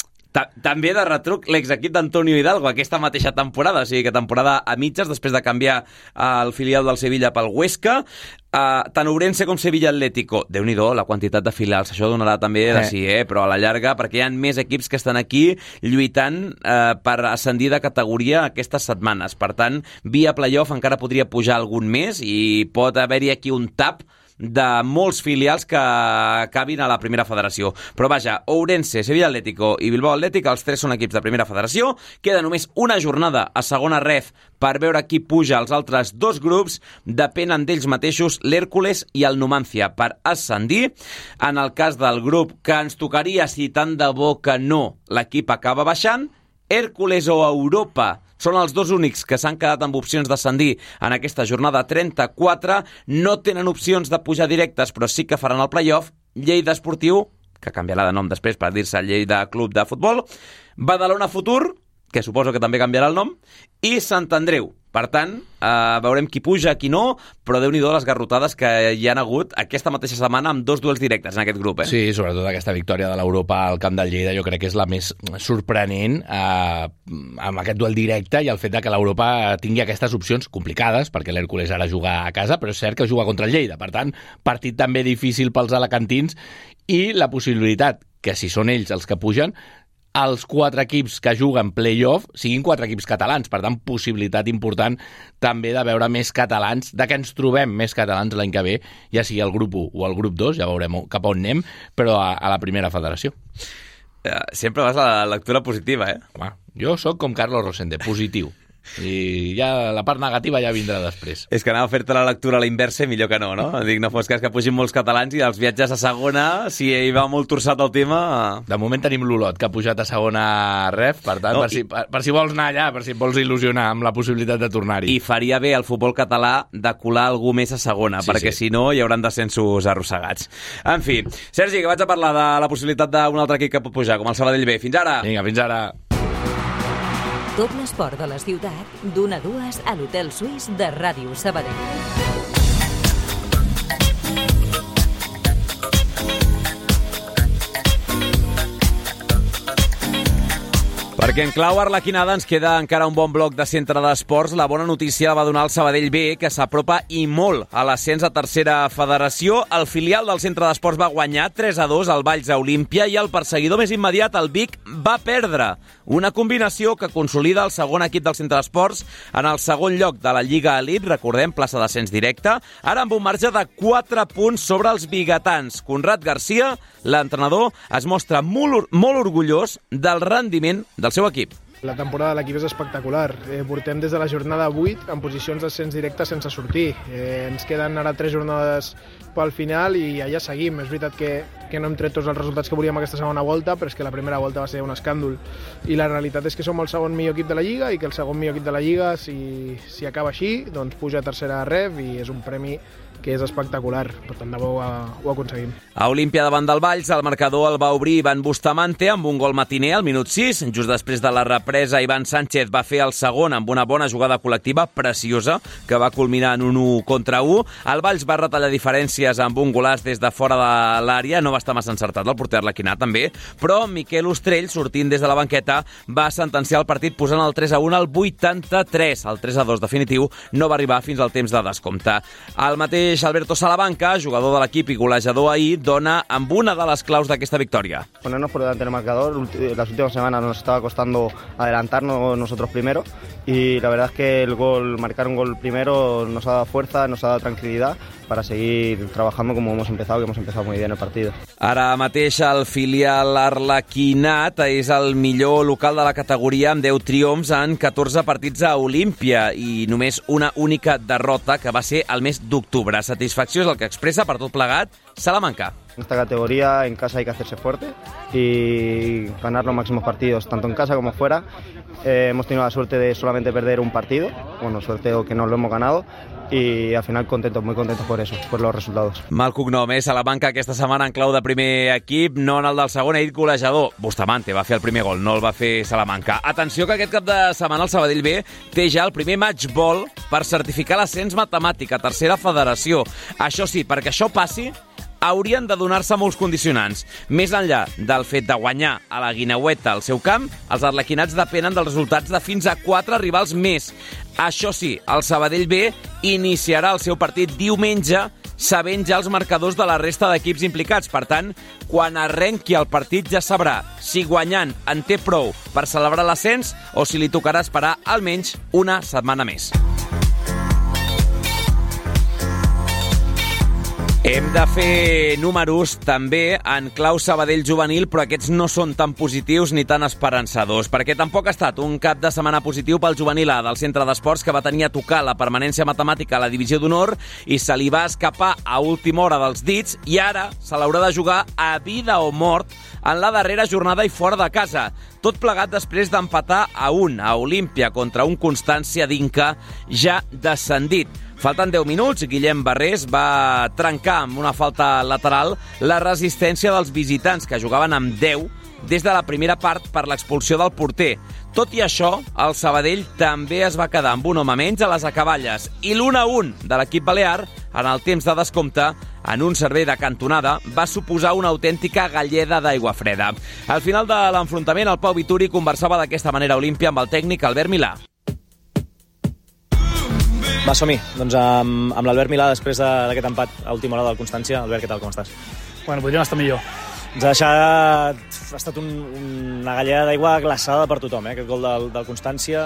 També de retruc l'exequip d'Antonio Hidalgo aquesta mateixa temporada, o sigui que temporada a mitges després de canviar el filial del Sevilla pel Huesca. Uh, tant Ourense com Sevilla Atlético, Déu-n'hi-do la quantitat de filials, això donarà també de sí, eh? Però a la llarga, perquè hi ha més equips que estan aquí lluitant uh, per ascendir de categoria aquestes setmanes. Per tant, via playoff encara podria pujar algun més i pot haver-hi aquí un tap de molts filials que acabin a la Primera Federació. Però vaja, Ourense, Sevilla Atlético i Bilbao Atlètic, els tres són equips de Primera Federació. Queda només una jornada a segona ref per veure qui puja als altres dos grups. Depenen d'ells mateixos l'Hèrcules i el Numancia per ascendir. En el cas del grup que ens tocaria, si tant de bo que no, l'equip acaba baixant, Hèrcules o Europa són els dos únics que s'han quedat amb opcions d'ascendir en aquesta jornada trenta-quatre. No tenen opcions de pujar directes, però sí que faran el playoff. Lleida Esportiu, que canviarà de nom després per dir-se Lleida Club de Futbol. Badalona Futur, que suposo que també canviarà el nom. I Sant Andreu. Per tant, eh, veurem qui puja, qui no, però Déu-n'hi-do les garrotades que hi han hagut aquesta mateixa setmana amb dos duels directes en aquest grup. Eh? Sí, sobretot aquesta victòria de l'Europa al camp del Lleida jo crec que és la més sorprenent eh, amb aquest duel directe i el fet de que l'Europa tingui aquestes opcions complicades, perquè l'Hèrcules ara juga a casa, però és cert que juga contra el Lleida. Per tant, partit també difícil pels alacantins i la possibilitat que si són ells els que pugen, els quatre equips que juguen play-off siguin quatre equips catalans. Per tant, possibilitat important també de veure més catalans, de que ens trobem més catalans l'any que ve, ja sigui el grup u o el grup dos, ja veurem cap on anem, però a, a la Primera Federació. Uh, sempre vas a la lectura positiva, eh? Home, jo sóc com Carlos Rosende, positiu. I ja la part negativa ja vindrà després. És que anava a fer-te la lectura a la inversa millor que no, no? Dic, no fos cas que pugin molts catalans i els viatges a segona, si hi va molt torçat el tema... De moment tenim l'Olot, que ha pujat a segona ref, per tant, no, per, si, per, per si vols anar allà, per si vols il·lusionar amb la possibilitat de tornar-hi. I faria bé el futbol català de colar algú més a segona, sí, perquè sí. Si no hi hauran descensos arrossegats. En fi, Sergi, que vaig a parlar de la possibilitat d'un altre equip que pot pujar, com el Sabadell B. Fins ara! Vinga, fins ara! Tot l'esport de la ciutat, d'una a dues a l'Hotel Suís de Ràdio Sabadell. Perquè en clau arlequinada ens queda encara un bon bloc de centre d'esports. La bona notícia la va donar el Sabadell B, que s'apropa i molt a l'ascens a tercera federació. El filial del centre d'esports va guanyar tres a dos al Valls a Olímpia i el perseguidor més immediat, el Vic, va perdre. Una combinació que consolida el segon equip del centre d'esports en el segon lloc de la Lliga Elite, recordem, plaça d'ascens directe, ara amb un marge de quatre punts sobre els biguetans. Conrad Garcia, l'entrenador, es mostra molt, molt orgullós del rendiment del seu equip. La temporada de l'equip és espectacular. Eh, portem des de la jornada vuit en posicions d'ascens directe sense sortir. Eh, ens queden ara tres jornades pel final i allà seguim. És veritat que, que no hem tret tots els resultats que volíem aquesta segona volta, però és que la primera volta va ser un escàndol. I la realitat és que som el segon millor equip de la Lliga i que el segon millor equip de la Lliga, si, si acaba així, doncs puja a tercera ref i és un premi que és espectacular. Per tant, de bo ho, ho aconseguim. A Olímpia davant del Valls, el marcador el va obrir Ivan Bustamante amb un gol matiner al minut sis. Just després de la represa, Ivan Sánchez va fer el segon amb una bona jugada col·lectiva preciosa que va culminar en un u contra u. El Valls va retallar diferències amb un golaç des de fora de l'àrea. No va estar massa encertat el porter Laquinà, també, però Miquel Ostrell, sortint des de la banqueta, va sentenciar el partit posant el tres a un al vuitanta-tres. El tres a dos definitiu no va arribar fins al temps de descompte. El mateix Alberto Salamanca, jugador de l'equip i golejador ahir, dona amb una de les claus d'aquesta victòria. Ponernos por delante del marcador, las últimas semanas nos estaba costando adelantarnos nosotros primero y la verdad es que el gol, marcar un gol primero nos ha dado fuerza, nos ha dado tranquilidad para seguir trabajando como hemos empezado, que hemos empezado muy bien el partido. Ara mateix el filial arlequinat és el millor local de la categoria amb deu triomfs en catorze partits a Olímpia i només una única derrota que va ser el mes d'octubre. Satisfacció és el que expressa per tot plegat Salamanca. En esta categoría en casa hay que hacerse fuerte y ganar los máximos partidos, tanto en casa como fuera. Eh, hemos tenido la suerte de solamente perder un partido, bueno, suerte o que no lo hemos ganado, i al final contentos, muy contentos por eso, por los resultados. Mal cognom, eh? Salamanca aquesta setmana en clau de primer equip, no en el del segon, ha dit golejador. Bustamante va fer el primer gol, no el va fer Salamanca. Atenció que aquest cap de setmana el Sabadell B té ja el primer match ball per certificar l'ascens matemàtic a tercera federació. Això sí, perquè això passi, haurien de donar-se molts condicionants. Més enllà del fet de guanyar a la Guineueta al seu camp, els arlequinats depenen dels resultats de fins a quatre rivals més. Això sí, el Sabadell B iniciarà el seu partit diumenge sabent ja els marcadors de la resta d'equips implicats. Per tant, quan arrenqui el partit ja sabrà si guanyant en té prou per celebrar l'ascens o si li tocarà esperar almenys una setmana més. Hem de fer números també en clau Sabadell juvenil, però aquests no són tan positius ni tan esperançadors, perquè tampoc ha estat un cap de setmana positiu pel juvenil A del centre d'esports, que va tenir a tocar la permanència matemàtica a la divisió d'honor i se li va escapar a última hora dels dits i ara se l'haurà de jugar a vida o mort en la darrera jornada i fora de casa. Tot plegat després d'empatar a un a Olímpia contra un Constància d'Inca ja descendit. Falten deu minuts, Guillem Barrés va trencar amb una falta lateral la resistència dels visitants, que jugaven amb deu des de la primera part per l'expulsió del porter. Tot i això, el Sabadell també es va quedar amb un home menys a les acaballes i l'u a un de l'equip balear, en el temps de descompte, en un servei de cantonada, va suposar una autèntica galleda d'aigua freda. Al final de l'enfrontament, el Pau Vituri conversava d'aquesta manera a Olímpia amb el tècnic Albert Milà. Va, som-hi. Doncs amb, amb l'Albert Milà, després d'aquest empat a última hora del Constància. Albert, què tal, com estàs? Bueno, podríem estar millor. Ens ha deixat... Ha estat un, una galleda d'aigua glaçada per tothom, eh, aquest gol del, del Constància,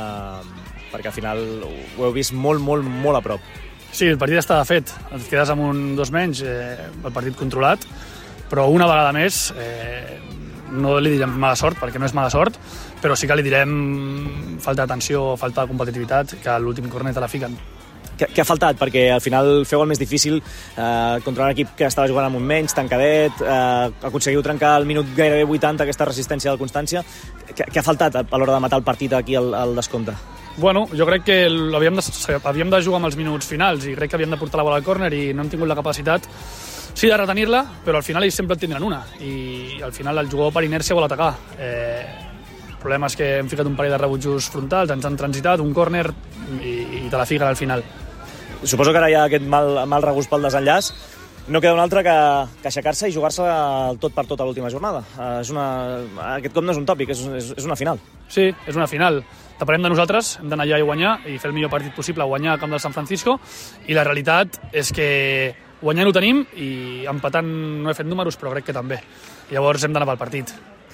eh, perquè al final ho heu vist molt, molt, molt a prop. Sí, el partit estava fet. Et quedes amb un dos menys, eh, el partit controlat, però una vegada més, eh, no li direm mala sort, perquè no és mala sort, però sí que li direm falta d'atenció, falta de competitivitat, que a l'últim corner te la fiquen. Què, què ha faltat? Perquè al final feu el més difícil eh, contra un equip que estava jugant amb un menys, tancadet, eh, aconseguiu trencar al minut gairebé vuitanta aquesta resistència del Constància. Què, què ha faltat a l'hora de matar el partit aquí al, al descompte? Bueno, jo crec que havíem de, havíem de jugar amb els minuts finals i crec que havíem de portar la bola al córner i no hem tingut la capacitat, sí, de retenir-la, però al final ells sempre en tindran una i al final el jugador per inèrcia vol atacar. Eh, el problema és que hem ficat un parell de rebutjos frontals, ens han transitat, un córner i, i te la fiquen al final. Suposo que ara hi ha aquest mal, mal regust pel desenllaç. No queda un altre que, que aixecar-se i jugar-se el tot per tot a l'última jornada. Uh, és una, aquest cop no és un tòpic, és, és, és una final. Sí, és una final. Depenem de nosaltres, hem d'anar allà i guanyar i fer el millor partit possible, guanyar al camp del San Francisco, i la realitat és que guanyant ho tenim i empatant no he fet números, però crec que també. Llavors hem d'anar pel partit.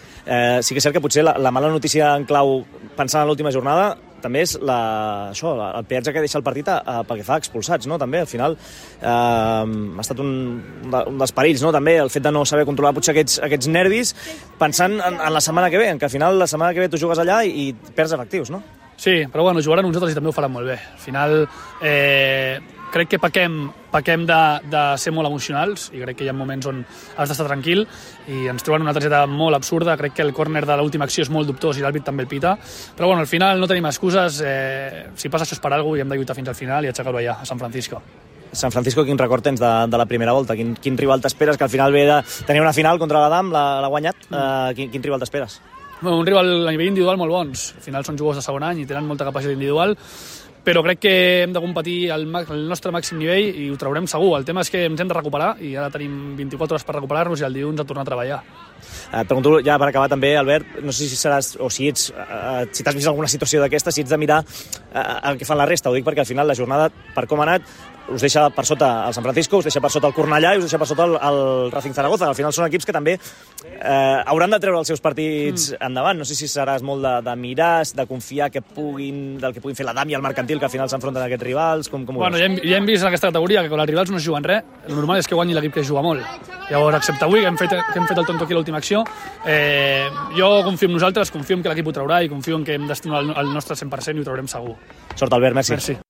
Eh, sí que és cert que potser la, la mala notícia en clau, pensant en l'última jornada, també és la, això, el peatge que deixa el partit a, a, pel que fa expulsats, no? També, al final, eh, ha estat un, un dels perills, no? També, el fet de no saber controlar potser aquests, aquests nervis, pensant en, en la setmana que ve, en que al final la setmana que ve tu jugues allà i, i perds efectius, no? Sí, però bueno, jugaran uns altres i també ho faran molt bé. Al final, eh, crec que pequem, pequem de, de ser molt emocionals i crec que hi ha moments on has d'estar tranquil i ens troben una targeta molt absurda. Crec que el córner de l'última acció és molt dubtós i l'àrbit també el pita, però bueno, al final no tenim excuses, eh, si passa això és per alguna cosa i hem de lluitar fins al final i aixecar-ho allà, a San Francisco. San Francisco, quin record tens de, de la primera volta? Quin, quin rival t'esperes? Que al final ve de tenir una final contra l'Adam, l'ha guanyat. Uh, quin, quin rival t'esperes? Bueno, un rival a nivell individual molt bons. Al final són jugadors de segon any i tenen molta capacitat individual, però crec que hem de competir al, al nostre màxim nivell i ho traurem segur. El tema és que ens hem de recuperar i ara tenim vint-i-quatre hores per recuperar-nos i el dilluns a tornar a treballar. Et pregunto ja per acabar també, Albert, no sé si seràs o si ets, uh, si t'has vist alguna situació d'aquesta, si ets de mirar uh, el que fan la resta. Ho dic perquè al final la jornada, per com ha anat, us deixa per sota el San Francisco, us deixa per sota el Cornellà i us deixa per sota el, el Racing Zaragoza. Al final són equips que també eh, hauran de treure els seus partits mm. endavant. No sé si seràs molt de, de mirar, de confiar que puguin, del que puguin fer la Dam i el Mercantil, que al final s'enfronten aquests rivals. Com, com bueno, ja hem, ja hem vist en aquesta categoria que quan els rivals no es juguen res, el normal és que guanyi l'equip que juga molt. Llavors, excepte avui, que hem fet, que hem fet el tonto aquí a l'última acció, eh, jo confio en nosaltres, confio en que l'equip ho traurà i confio en que hem d'estimar el, el nostre cent per cent i ho traurem segur. Sort, Albert, merci. Merci.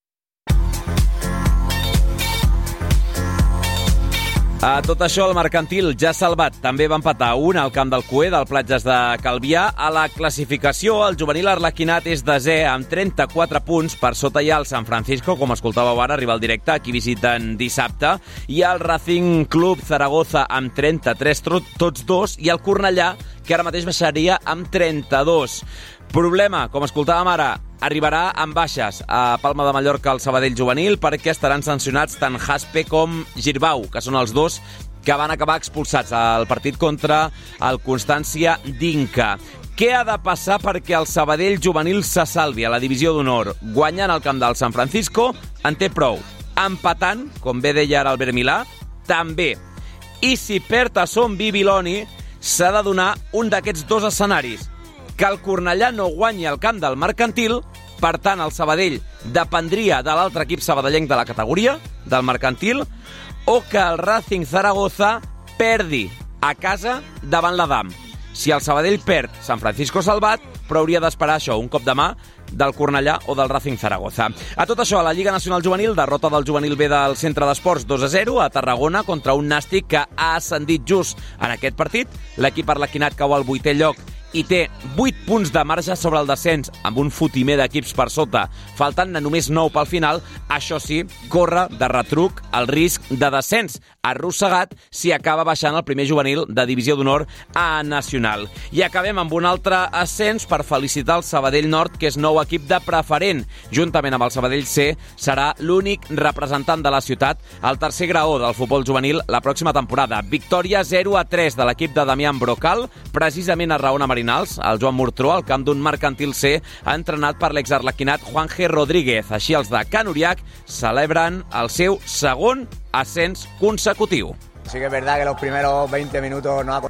A tot això, el Mercantil ja salvat. També va empatar un al camp del Cué, del Platges de Calvià. A la classificació, el juvenil arlequinat és desè amb trenta-quatre punts. Per sota hi ha el San Francisco, com escoltàveu ara, rival directe, aquí visiten dissabte. I el Racing Club Zaragoza amb trenta-tres, tots dos. I el Cornellà, que ara mateix baixaria amb trenta-dos. Problema, com escoltàvem ara, arribarà amb baixes a Palma de Mallorca el Sabadell juvenil perquè estaran sancionats tant Jaspe com Girbau, que són els dos que van acabar expulsats al partit contra el Constància d'Inca. Què ha de passar perquè el Sabadell juvenil se salvi a la divisió d'honor? Guanyant el camp del San Francisco en té prou. Empatant, com bé deia ara Albert Milà, també. I si perd a Son Bibiloni, s'ha de donar un d'aquests dos escenaris. Que el Cornellà no guanyi el camp del Mercantil, per tant el Sabadell dependria de l'altre equip sabadellenc de la categoria, del Mercantil, o que el Racing Zaragoza perdi a casa davant l'Adam. Si el Sabadell perd, San Francisco salvat, però hauria d'esperar això, un cop de mà del Cornellà o del Racing Zaragoza. A tot això, a la Lliga Nacional Juvenil, derrota del juvenil B del Centre d'Esports dos a zero a Tarragona contra un Nàstic que ha ascendit just en aquest partit. L'equip arlequinat cau al vuitè lloc i té vuit punts de marge sobre el descens, amb un fotimer d'equips per sota. Faltant només nou pel final, això sí, corre de retruc el risc de descens, arrossegat si acaba baixant el primer juvenil de divisió d'honor a nacional. I acabem amb un altre ascens per felicitar el Sabadell Nord, que és nou equip de preferent. Juntament amb el Sabadell C, serà l'únic representant de la ciutat al tercer graó del futbol juvenil la pròxima temporada. Victòria zero a tres de l'equip de Damián Brocal, precisament a Raona Marinals. El Joan Murtró, al camp d'un Mercantil C, ha entrenat per l'exarlequinat Juan G. Rodríguez. Així els de Can Uriach celebren el seu segon ascens consecutiu. Sí que es verdad que los primeros veinte minutos no ha...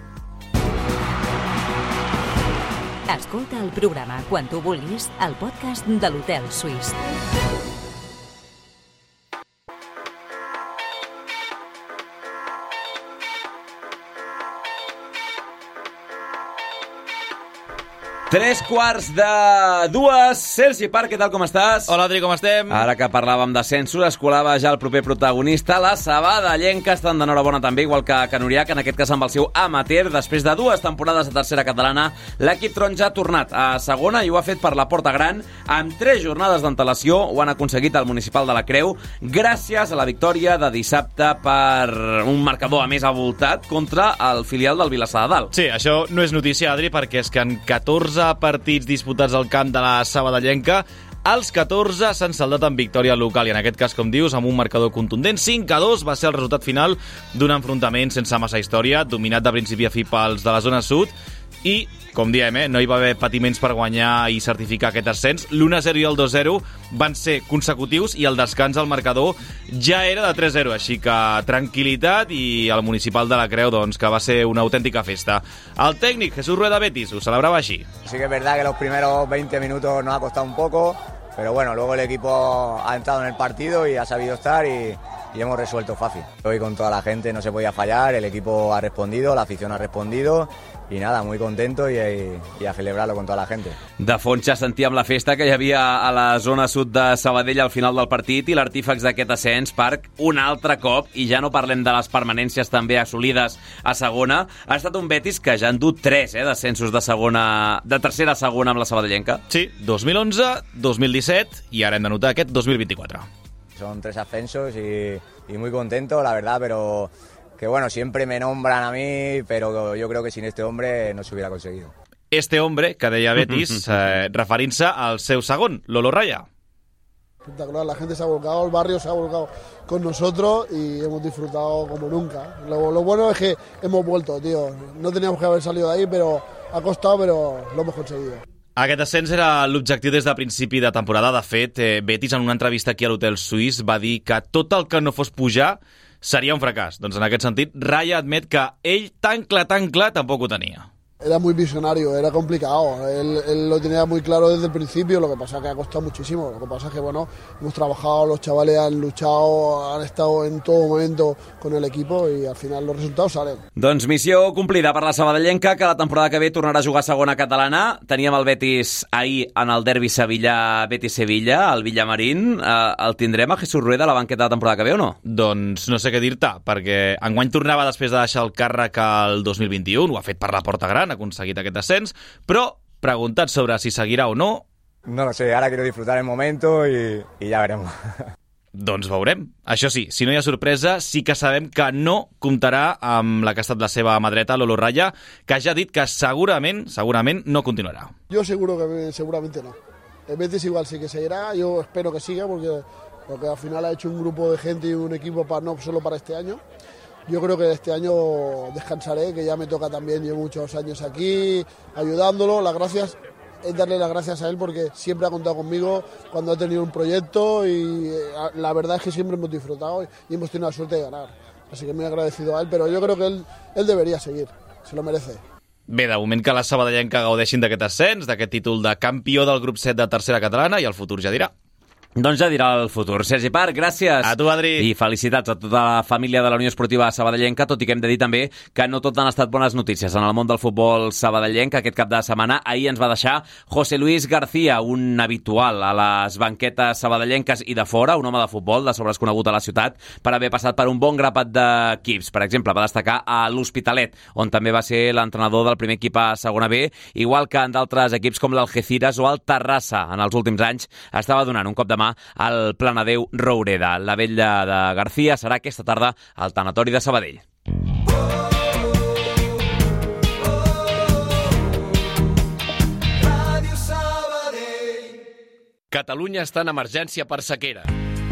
Escolta el programa quan tu vulguis al podcast de l'Hotel Suís. Tres quarts de dues. Sergi Parc, què tal, com estàs? Hola, Adri, com estem? Ara que parlàvem d'ascensos, es colava ja el proper protagonista, la sabadellenca. Estan d'enhorabona també, igual que Can Uriach, en aquest cas amb el seu amateur. Després de dues temporades de tercera catalana, l'equip taronja ha tornat a segona i ho ha fet per la porta gran. Amb tres jornades d'antelació ho han aconseguit al Municipal de la Creu, gràcies a la victòria de dissabte per un marcador a més avoltat contra el filial del Vilassar de Dalt. Sí, això no és notícia, Adri, perquè és que en catorze partits disputats al camp de la sabadellenca, els catorze s'han saldat amb victòria local i en aquest cas, com dius, amb un marcador contundent. cinc a dos va ser el resultat final d'un enfrontament sense massa història, dominat de principi a fi pels de la zona sud i, com diem, eh, no hi va haver patiments per guanyar i certificar aquest ascens. L'u a zero i el dos a zero van ser consecutius i el descans al marcador ja era de tres a zero, així que tranquil·litat i el Municipal de la Creu, doncs, que va ser una autèntica festa. El tècnic, Jesús Rueda Betis, ho celebrava així. Sí que es verdad que los primeros veinte minutos nos ha costado un poco, pero bueno, luego el equipo ha entrado en el partido y ha sabido estar y, y hemos resuelto fácil. Hoy con toda la gente no se podía fallar, el equipo ha respondido, la afición ha respondido i nada, muy contento i, i a celebrarlo con toda la gente. De fons ja sentíem la festa que hi havia a la zona sud de Sabadell al final del partit i l'artífex d'aquest ascens, Parc, un altre cop, i ja no parlem de les permanències també assolides a segona, ha estat un Betis que ja han dut tres eh, descensos de segona, de tercera a segona amb la sabadellenca. Sí, dos mil onze, dos mil disset i ara hem de notar aquest dos mil vint-i-quatre. Son tres ascensos y, y muy contento, la verdad, pero que bueno, siempre me nombran a mí, pero yo creo que sin este hombre no se hubiera conseguido. Este hombre, que deia Betis, eh, referint-se al seu segon, Lolo Raya. Espectacular, la gente se ha volcado, el barrio se ha volcado con nosotros y hemos disfrutado como nunca. Lo, lo bueno es que hemos vuelto, tío. No teníamos que haber salido de ahí, pero ha costado, pero lo hemos conseguido. Aquest ascens era l'objectiu des de principi de temporada. De fet, eh, Betis, en una entrevista aquí a l'Hotel Suís, va dir que tot el que no fos pujar seria un fracàs. Doncs en aquest sentit, Raya admet que ell tan clar, tan clar, tampoc ho tenia. Era muy visionario, era complicado. Él, él lo tenía muy claro desde el principio, lo que pasa es que ha costado muchísimo. Lo que pasa es que, bueno, hemos trabajado, los chavales han luchado, han estado en todo momento con el equipo y al final los resultados salen. Doncs missió complida per la sabadellenca, que la temporada que ve tornarà a jugar a segona catalana. Teníem el Betis ahir en el derbi Sevilla-Betis-Sevilla, al Villamarín. Eh, el tindrem a Jesús Rueda a la banqueta de la temporada que ve o no? Doncs no sé què dir-te, perquè enguany tornava després de deixar el càrrec el dos mil vint-i-u, ho ha fet per la porta gran, ha aconseguit aquest ascens, però preguntat sobre si seguirà o no... No lo sé, ahora quiero disfrutar el momento y, y ya veremos. Doncs veurem. Això sí, si no hi ha sorpresa, sí que sabem que no comptarà amb la que ha estat la seva mà dreta, Lolo Raya, que ja ha dit que segurament, segurament no continuarà. Yo seguro que seguramente no. El Betis igual sí que seguirá, yo espero que siga porque, porque al final ha hecho un grupo de gente y un equipo para, no solo para este año. Yo creo que este año descansaré, que ya me toca también, llevo muchos años aquí ayudándolo. Las gracias es darle las gracias a él porque siempre ha contado conmigo cuando ha tenido un proyecto y la verdad es que siempre hemos disfrutado y hemos tenido la suerte de ganar. Así que muy agradecido a él, pero yo creo que él, él debería seguir, se lo merece. Bé, de moment que la sabadellenca gaudeixin d'aquest ascens, d'aquest títol de campió del grup set de tercera catalana, i el futur ja dirà. Doncs ja dirà el futur. Sergi Parc, gràcies. A tu, Adri. I felicitats a tota la família de la Unió Esportiva Sabadellenca, tot i que hem de dir també que no tot han estat bones notícies en el món del futbol sabadellenc. Aquest cap de setmana, ahir ens va deixar José Luis García, un habitual a les banquetes sabadellenques i de fora, un home de futbol de sobres conegut a la ciutat per haver passat per un bon grapat d'equips. Per exemple, va destacar a l'Hospitalet, on també va ser l'entrenador del primer equip a segona B, igual que en d'altres equips com l'Algeciras o el Terrassa. En els últims anys estava donant un cop de mà al Planadeu Roureda. La vetlla de García serà aquesta tarda al tanatori de Sabadell. Catalunya està en emergència per sequera.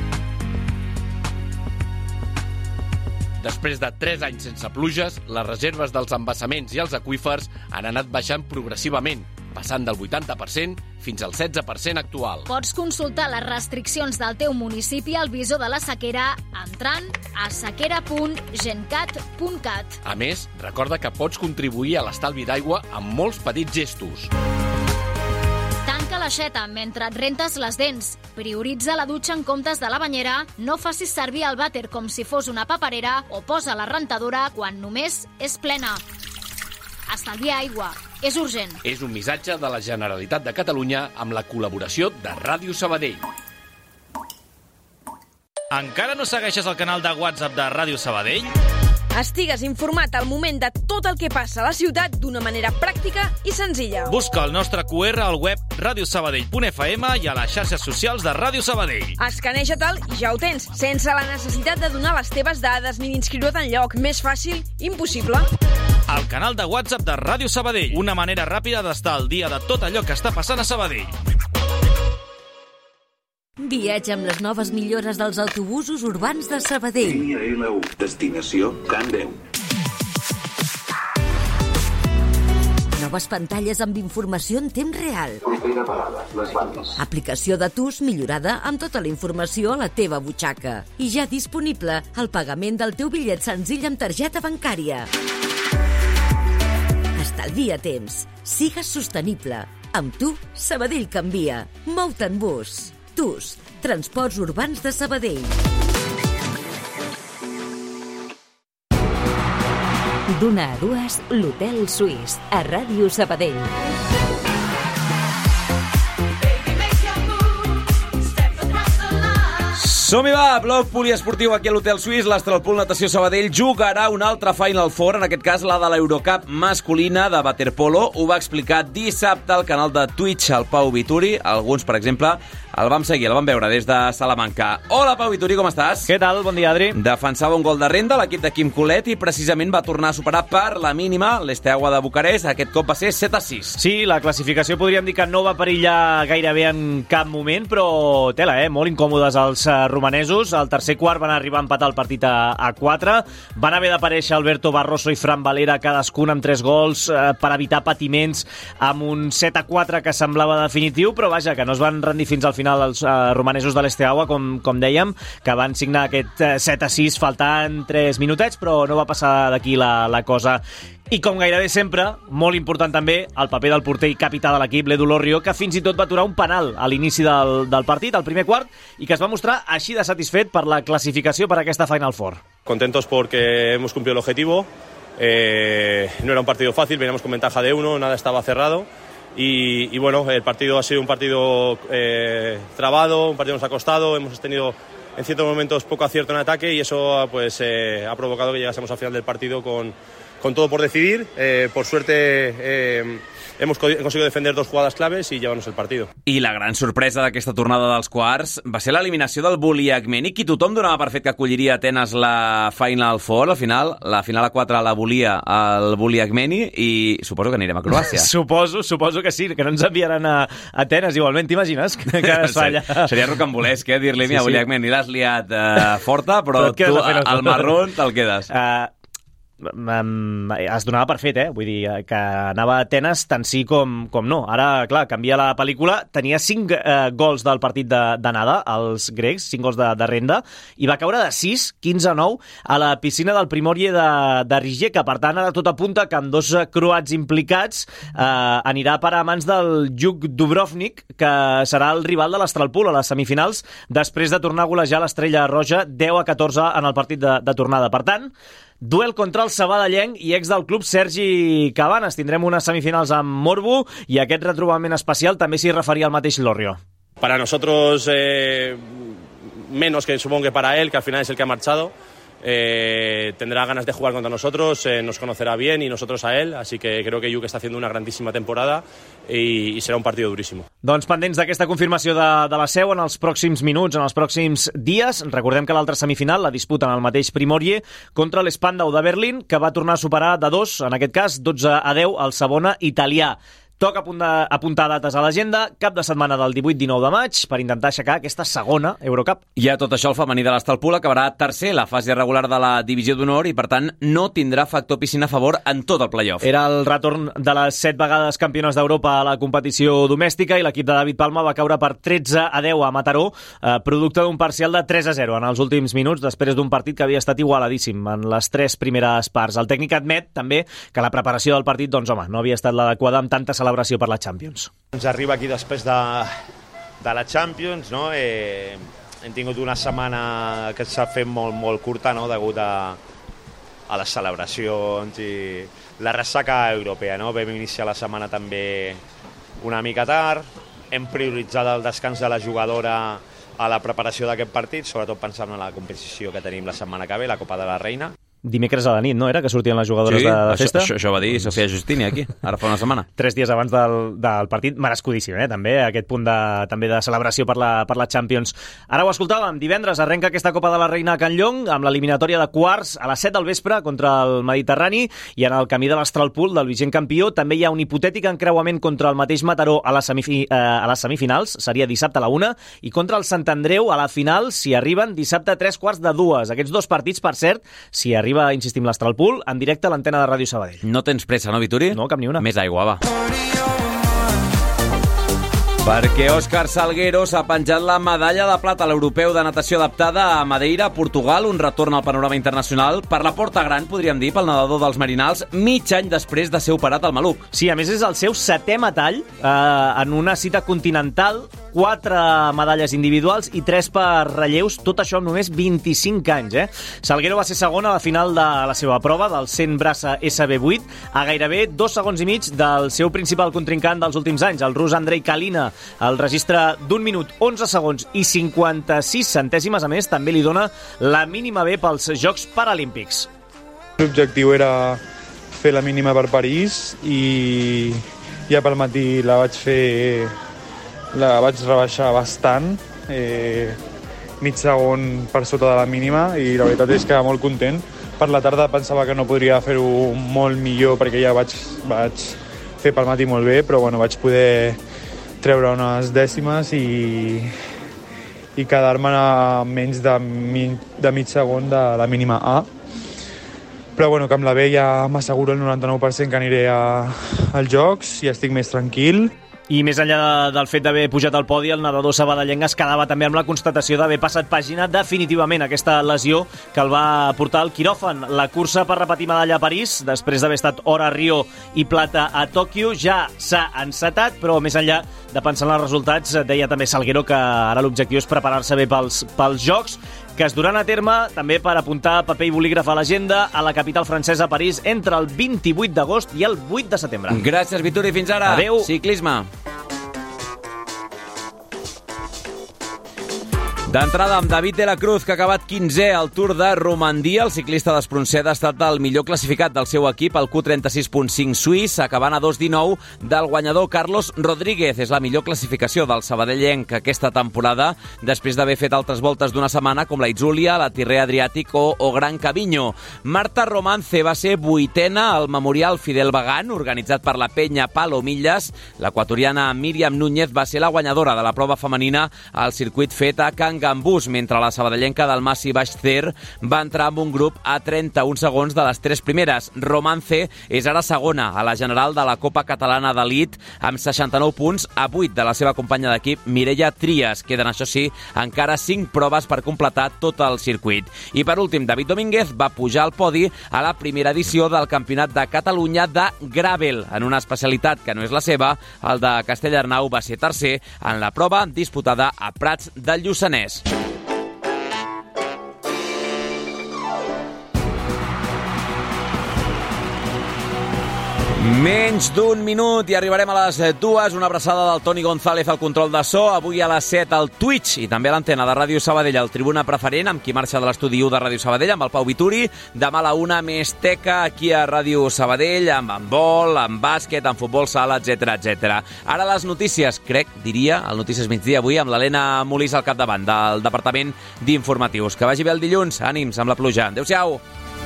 Després de tres anys sense pluges, les reserves dels embassaments i els aqüífers han anat baixant progressivament, passant del vuitanta per cent fins al setze per cent actual. Pots consultar les restriccions del teu municipi al visor de la sequera entrant a sequera punt gencat punt cat. A més, recorda que pots contribuir a l'estalvi d'aigua amb molts petits gestos. Tanca l'aixeta mentre et rentes les dents. Prioritza la dutxa en comptes de la banyera, no facis servir el vàter com si fos una paperera o posa la rentadora quan només és plena. Estalvia aigua. És urgent. És un missatge de la Generalitat de Catalunya amb la col·laboració de Ràdio Sabadell. Encara no segueixes el canal de WhatsApp de Ràdio Sabadell? Estigues informat al moment de tot el que passa a la ciutat d'una manera pràctica i senzilla. Busca el nostre Q R al web radiosabadell punt f m i a les xarxes socials de Ràdio Sabadell. Escaneja-te'l i ja ho tens, sense la necessitat de donar les teves dades ni d'inscriure't enlloc. Més fàcil, impossible. El canal de WhatsApp de Ràdio Sabadell. Una manera ràpida d'estar al dia de tot allò que està passant a Sabadell. Viatja amb les noves millores dels autobusos urbans de Sabadell. Línia L u, destinació Can deu. Noves pantalles amb informació en temps real. Propera parada, les bandes. Aplicació de T U S millorada amb tota la informació a la teva butxaca. I ja disponible el pagament del teu bitllet senzill amb targeta bancària. Estalvia temps. Sigues sostenible. Amb tu, Sabadell canvia. Mou-te en bus. T U S, Transports Urbans de Sabadell. D'una a dues, l'Hotel Suís, a Ràdio Sabadell. Som-hi va, bloc poliesportiu aquí a l'Hotel Suís. L'Astralpool Natació Sabadell jugarà una altra Final Four, en aquest cas la de l'Eurocup masculina de waterpolo. Ho va explicar dissabte al canal de Twitch el Pau Vituri. Alguns, per exemple, El vam seguir, el vam veure des de Salamanca. Hola, Pau Vituri, com estàs? Què tal? Bon dia, Adri. Defensava un gol de renda l'equip de Quim Colet i precisament va tornar a superar per la mínima l'Esteaua de Bucarest. Aquest cop va ser set a sis. Sí, la classificació podríem dir que no va perillar gairebé en cap moment, però tela, eh? Molt incòmodes els uh, romanesos. Al tercer quart van arribar a empatar el partit a, a quatre. Van haver d'aparèixer Alberto Barroso i Fran Valera, cadascun amb tres gols uh, per evitar patiments, amb un set a quatre que semblava definitiu, però vaja, que no es van rendir fins al final els uh, romanesos de l'Esteaua, com, com dèiem, que van signar aquest uh, set a sis faltant tres minutets, però no va passar d'aquí la, la cosa. I com gairebé sempre, molt important també, el paper del porter i capità de l'equip, l'Edu Lorrio, que fins i tot va aturar un penal a l'inici del, del partit, al primer quart, i que es va mostrar així de satisfet per la classificació per a aquesta Final Four. Contentos porque hemos cumplido el objetivo. Eh, no era un partido fácil, veníamos con ventaja de uno, nada estaba cerrado. Y, y bueno, el partido ha sido un partido eh, trabado, un partido nos ha costado, hemos tenido en ciertos momentos poco acierto en ataque y eso pues eh, ha provocado que llegásemos al final del partido con, con todo por decidir. Eh, por suerte eh, hemos conseguido defender dos jugadas claves y llevarnos el partido. I la gran sorpresa d'aquesta tornada dels quarts va ser l'eliminació del Buliagmeni, qui tothom donava per fet que acolliria Atenes la Final Four. Al final, la final a quatre la volia el Buliagmeni i suposo que anirem a Croàcia. suposo, suposo que sí, que no ens enviaran a Atenes igualment. T'imagines que, que es fa allà? Seria rocambolesc, eh? Dir-li, mira, sí, sí. Buliagmeni, l'has liat eh, forta, però, però tu al marrón te'l quedes. Uh, Um, es donava per fet, eh? Vull dir, que anava a Atenes tant sí com, com no. Ara, clar, canvia la pel·lícula. Tenia cinc eh, gols del partit d'anada, de, els grecs, cinc gols de, de renda, i va caure de sis, quinze a nou, a la piscina del Primorje de, de Rijeka. Per tant, ara tot apunta que amb dos croats implicats eh, anirà per a mans del Juk Dubrovnik, que serà el rival de l'Astralpool a les semifinals, després de tornar a golejar l'Estrella Roja deu a catorze en el partit de, de tornada. Per tant, duel contra el sabadellenc i ex del club Sergi Cabanes. Tindrem unes semifinals amb Morbo i aquest retrobament especial també s'hi referia al mateix Lorrio. Para nosotros, eh, menos que supongo que para él, que al final es el que ha marchado, eh, tendrá ganas de jugar contra nosotros, eh, nos conocerá bien y nosotros a él, así que creo que Juk está haciendo una grandísima temporada y, y será un partido durísimo. Doncs pendents d'aquesta confirmació de, de la seu en els pròxims minuts, en els pròxims dies. Recordem que l'altra semifinal la disputen el mateix Primorje contra l'Spandau de Berlín, que va tornar a superar de dos, en aquest cas dotze a deu, el Savona italià. Toca apuntar dates a l'agenda, cap de setmana del divuit dinou de maig, per intentar aixecar aquesta segona Eurocup. I a tot això, el femení de l'Estalpool acabarà tercer la fase regular de la divisió d'honor i, per tant, no tindrà factor piscina a favor en tot el playoff. Era el retorn de les set vegades campiones d'Europa a la competició domèstica i l'equip de David Palma va caure per tretze a deu a Mataró, eh, producte d'un parcial de tres a zero en els últims minuts, després d'un partit que havia estat igualadíssim en les tres primeres parts. El tècnic admet, també, que la preparació del partit, doncs, home, no havia estat l'adequada amb tanta celebració celebració per la Champions. Ens arriba aquí després de, de la Champions, no? Eh, hem tingut una setmana que s'ha fet molt, molt curta, no? Degut a, a les celebracions i la ressaca europea, no? Vam iniciar la setmana també una mica tard, hem prioritzat el descans de la jugadora a la preparació d'aquest partit, sobretot pensant en la competició que tenim la setmana que ve, la Copa de la Reina. Dimecres a la nit, no era? Que sortien les jugadores sí, de, de festa? Això, això va dir Sofia Justini aquí, ara fa una setmana. Tres dies abans del, del partit, merescudíssim, eh? També, aquest punt de, també de celebració per la, per la Champions. Ara ho escoltàvem, divendres arrenca aquesta Copa de la Reina a Can Llong, amb l'eliminatòria de quarts a les set del vespre contra el Mediterrani, i en el camí de l'Astralpool, del vigent campió, també hi ha un hipotètic encreuament contra el mateix Mataró a les, semifi, eh, a les semifinals, seria dissabte a la una, i contra el Sant Andreu a la final, si arriben dissabte a tres quarts de dues. Aquests dos partits, per cert, si arriba, insistim, l'Astralpool, en directe a l'antena de Ràdio Sabadell. No tens pressa, no, Vituri? No, cap ni una. Més aigua, va. Perquè Òscar Salguero s'ha penjat la medalla de plata a l'Europeu de natació adaptada a Madeira, Portugal, un retorn al panorama internacional per la porta gran, podríem dir, pel nedador dels Merinals, mig any després de ser operat al maluc. Sí, a més és el seu setè metall eh, en una cita continental, quatre medalles individuals i tres per relleus, tot això amb només vint-i-cinc anys. Eh? Salguero va ser segon a la final de la seva prova, del cent braça essa be vuit, a gairebé dos segons i mig del seu principal contrincant dels últims anys, el rus Andrei Kalina. El registre d'un minut, onze segons i cinquanta-sis centèsimes, a més, també li dona la mínima B pels Jocs Paralímpics. L'objectiu era fer la mínima per París i ja pel matí la vaig fer la vaig rebaixar bastant, eh, mig segon per sota de la mínima, i la veritat és que molt content. Per la tarda pensava que no podria fer-ho molt millor perquè ja vaig, vaig fer pel matí molt bé, però bueno, vaig poder treure unes dècimes i, i quedar-me a menys de, mi, de mig segon de la mínima A. Però bueno, que amb la B ja m'asseguro el noranta-nou per cent que aniré a, als Jocs i estic més tranquil. I més enllà del fet d'haver pujat al podi, el nedador sabadellenc es quedava també amb la constatació d'haver passat pàgina definitivament aquesta lesió que el va portar al quiròfan. La cursa per repetir medalla a París, després d'haver estat or a Rio i plata a Tòquio, ja s'ha encetat, però més enllà de pensar en els resultats, deia també Salguero que ara l'objectiu és preparar-se bé pels, pels Jocs, que es duran a terme també per apuntar paper i bolígraf a l'agenda a la capital francesa, París, entre el vint-i-vuit d'agost i el vuit de setembre. Gràcies, Vituri. Fins ara. Adéu. Ciclisme. D'entrada amb David de la Cruz, que ha acabat quinzè al Tour de Romandia. El ciclista d'Espronceda ha estat el millor classificat del seu equip, el Q trenta-sis punt cinc suís, acabant a dos dinou del guanyador Carlos Rodríguez. És la millor classificació del sabadellenc aquesta temporada, després d'haver fet altres voltes d'una setmana, com la Itzulia, la Tirrea Adriàtic o, o Gran Camino. Marta Romance va ser vuitena al Memorial Fidel Bagan, organitzat per la penya Palomillas. L'equatoriana Míriam Núñez va ser la guanyadora de la prova femenina al circuit fet a Can Gambús, mentre la sabadellenca del Massi Baix-Ter va entrar amb un grup a trenta-un segons de les tres primeres. Romance és ara segona a la general de la Copa Catalana d'Elit amb seixanta-nou punts, a vuit de la seva companya d'equip Mireia Trias. Queden, això sí, encara cinc proves per completar tot el circuit. I per últim, David Domínguez va pujar al podi a la primera edició del Campionat de Catalunya de Gravel, en una especialitat que no és la seva. El de Castellarnau va ser tercer en la prova disputada a Prats del Lluçanès. Menys d'un minut i arribarem a les dues. Una abraçada del Toni González al control de so. Avui a les set al Twitch i també a l'antena de Ràdio Sabadell, el Tribuna Preferent, amb qui marxa de l'estudi u de Ràdio Sabadell, amb el Pau Vituri. Demà a la una, més teca aquí a Ràdio Sabadell, amb handbol, amb bàsquet, amb futbol sala, etcètera, etcètera. Ara les notícies, crec, diria, el Notícies Migdia avui, amb l'Helena Molís al capdavant del Departament d'Informatius. Que vagi bé el dilluns. Ànims amb la pluja. Adéu-siau.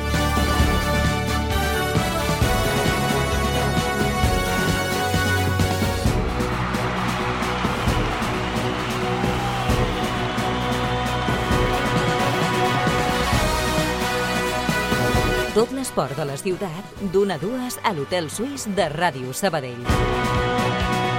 Tot l'esport de la ciutat, d'una a dues a l'Hotel Suís de Ràdio Sabadell.